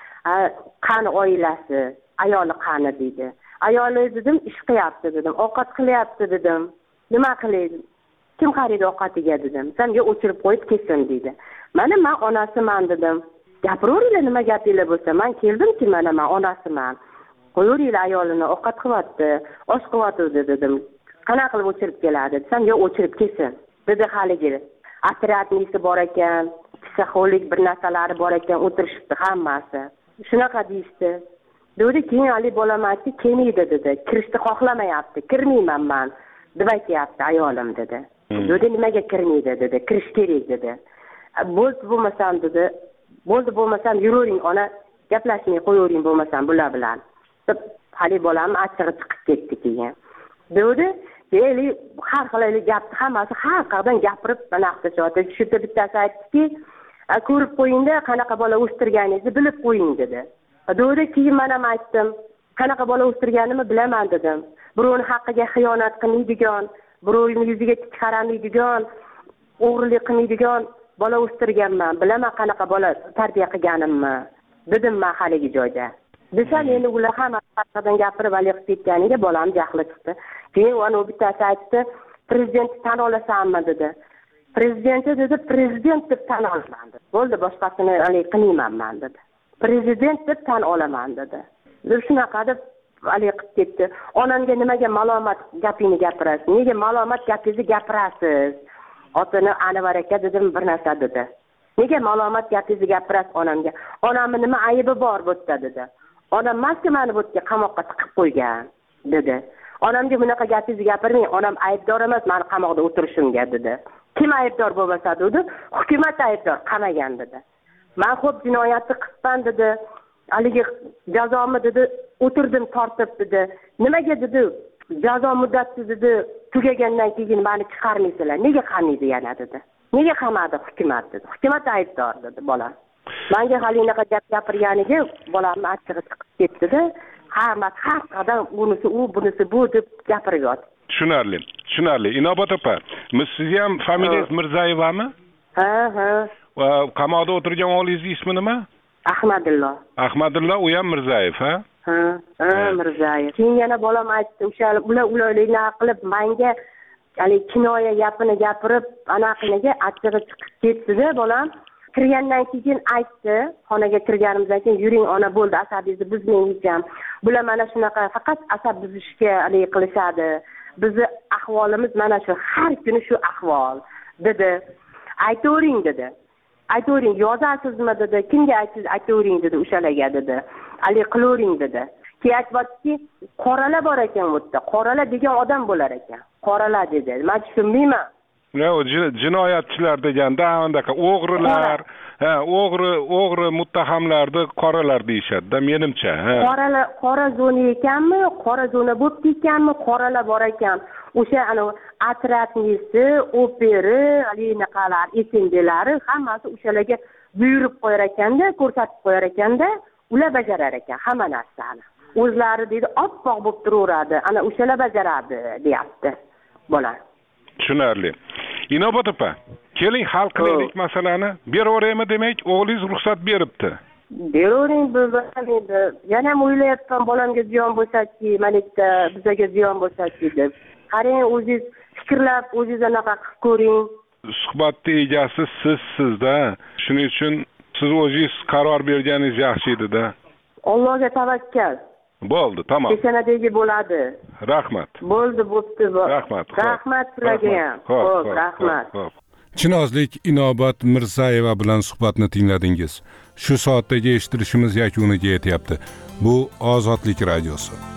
"Qani oilasi, ayoli qani" dedi. Ayoli dedim, "Ish qilyapti" dedim. "Ovqat qilyapti" dedim. "Nima qilaydi? Kim qaraydi ovqatiga" dedim. "Sen yo o'chirib qo'yib ketsin" dedi. "Mana men onasiman" dedim. "Gapiravering, nima gapinglar bo'lsa, men keldim-ki, mana men onasiman. Qo'yavering, ayolini ovqat qilyapti, osh qilyapti" dedim. "Qanaqa qilib o'chirib keladi? Sen yo o'chirib ketsin" dedi haligi. Atratnisi bor ekan, psixologik bir narsalari bor ekan, o'tirishibdi hammasi. Shunaqa deyishdi. Dedi, keyin Ali bolam aytdi, "Kelmaydi" dedi. "Kirishni xohlamayapti, kirmayman men" deb aytayapti ayolim dedi. Dedi, "Nimaga kirmaydi" dedi. "Kirish kerak" dedi. "Bo'ldi bo'lmasam" dedi. "Bo'ldi bo'lmasam yuravering, ona, gaplashmay qo'yavering bo'lmasam bular bilan" deb Ali bolam achchig'i chiqib ketdi keyin. Dedi, "Eli har xil gapni hammasi har qayerdan gapirib manaqtishyapti." Shunda bittasi aytdiki, "Ko'rib qo'yingda, qanaqa bola o'stirganingizni bilib qo'ying" dedi. Dedi, keyin men ham aytdim, "Qanaqa bola o'stirganimni bilaman" dedim. Birovning haqqiga xiyonat qilmaydigan, birovning yuziga tik qaramaydigan, o'g'rilik qilmaydigan bola o'stirganman. Bilaman qanaqa bola tarbiya qilganimni dedim men haligi joyda. Desam, endi ular hamma haqqidan gapirib vali qilib ketganiga bolam jahli chiqdi. Keyin ona bittasi aytdi, "Prezidentni tan olasanmi" dedi. "Prezidentni" dedi, "Prezident deb tan olaman" dedi. "Bo'ldi, boshqasini hali qilmayman" men dedi. "Prezident deb tan olaman" dedi. Deb shunaqa deb Ali qilib ketdi. "Onamga nimaga malomat gapingni gapirasiz? Nega malomat gapingizni gapirasiz? Otini Anvar aka" dedim, "bir narsa" dedi. "Nega malomat gapingizni gapirasiz onamga? Onamning nima aybi bor bu yerda" dedi. "Onam maska meni bu yerga qamoqqa tiqib qo'ygan" dedi. "Onamga bunaqa gapingizni gapirmang, onam aybdor emas meni qamoqda o'tirishimga" dedi. "Kim aybdor bo'lmasa" dedi, "Hukumat aybdor, qamagan" dedi. "Men xo'p jinoyatni qilibman" dedi. "Haligi jazomi" dedi, "o'tirdim tortib" dedi. "Nimaga" dedi, "jazo muddati" dedi, "tugagandan keyin meni chiqarmaysizlar. Nega qamaydi yana" dedi. "Nega qamadi hukumat" dedi. "Hukumat aybdor" dedi bola. Menga hali unaqa gap gapirganiga bolamni achchig'i chiqib ketdi-da, hamma har qadam bunisi u, bunisi bu deb gapiryapti. Tushunarli, tushunarli. Inobat opa, siz ham familiyangiz Mirzayevami? Ha, ha. Va qamoqda o'tirgan o'g'lingiz ismi nima? Ahmadullo. Ahmadullo, u ham Mirzayev, ha? Ha, ha, Mirzayev. Keyin yana bolam aytdi, o'sha ular ularlikni qilib menga hali kinoya gapini gapirib, anaqiniga achchig'i chiqib ketdi-da bolam. Kirgandan keyin aytdi, xonaga kirganimizdan keyin, "Yuring ona, bo'ldi, asabingizni buzmang hech ham. Bular mana shunaqa faqat asab buzishga hali qilishadi. Bizni ahvolimiz mana shu, har kuni shu ahvol" dedi. "Aytavering" dedi. "Aytavering, yozasizmi" dedi. "Kimga aytasiz?" "Aytavering" dedi, "O'shalarga" dedi. "Ali qilavering" dedi. Keyin aytibdi, "Qoralar bor ekan bu yerda. Qoralar degan odam bo'lar ekan. Qoralar" dedi. Men tushunmayman. Ne o jinoyatchilar deganda anaqa o'g'rilar, ha, o'g'ri, o'g'ri muttahamlarni qoralar deyshadi-da, menimcha, ha. Qoralar, qora zona ekanmi, qora zona bo'lib ketganmi, qoralar bor ekan. O'sha ana atratnisi, operi, alinaqalar, esendelari hammasi o'shalarga buyurib qo'yar ekanda, ko'rsatib qo'yar ekanda, ular bajarar ekan hamma narsani. O'zlari deydi oppoq bo'lib turaveradi, ana o'shalar bajaradi deyapti bola. Tushunarli. Inobat opa, keling hal qilaylik masalani. Beraveraymi demak, o'g'lingiz ruxsat beribdi. Beravering bo'lsam edi. Yana ham o'ylayapman bolamga ziyon bo'lsa-chi, manekda bizga ziyon bo'lsa-chi deb. Qarang, o'zingiz fikrlab, o'zingiz anaqa qilib ko'ring. Suhbatda egasi siz sizda. Shuning uchun siz o'zingiz qaror berganingiz yaxshi edi-da. Allohga tavakkal. Bo'ldi, tamom. Peshanadagi bo'ladi. Rahmat. Bo'ldi, bo'pti. Rahmat. Rahmat sizlarga ham. Xo'p, rahmat. Chinozlik Inobat Mirzayeva bilan suhbatni tingladingiz. Shu soatdagi eshittirishimiz yakuniga yetyapti. Bu Ozodlik radiosi.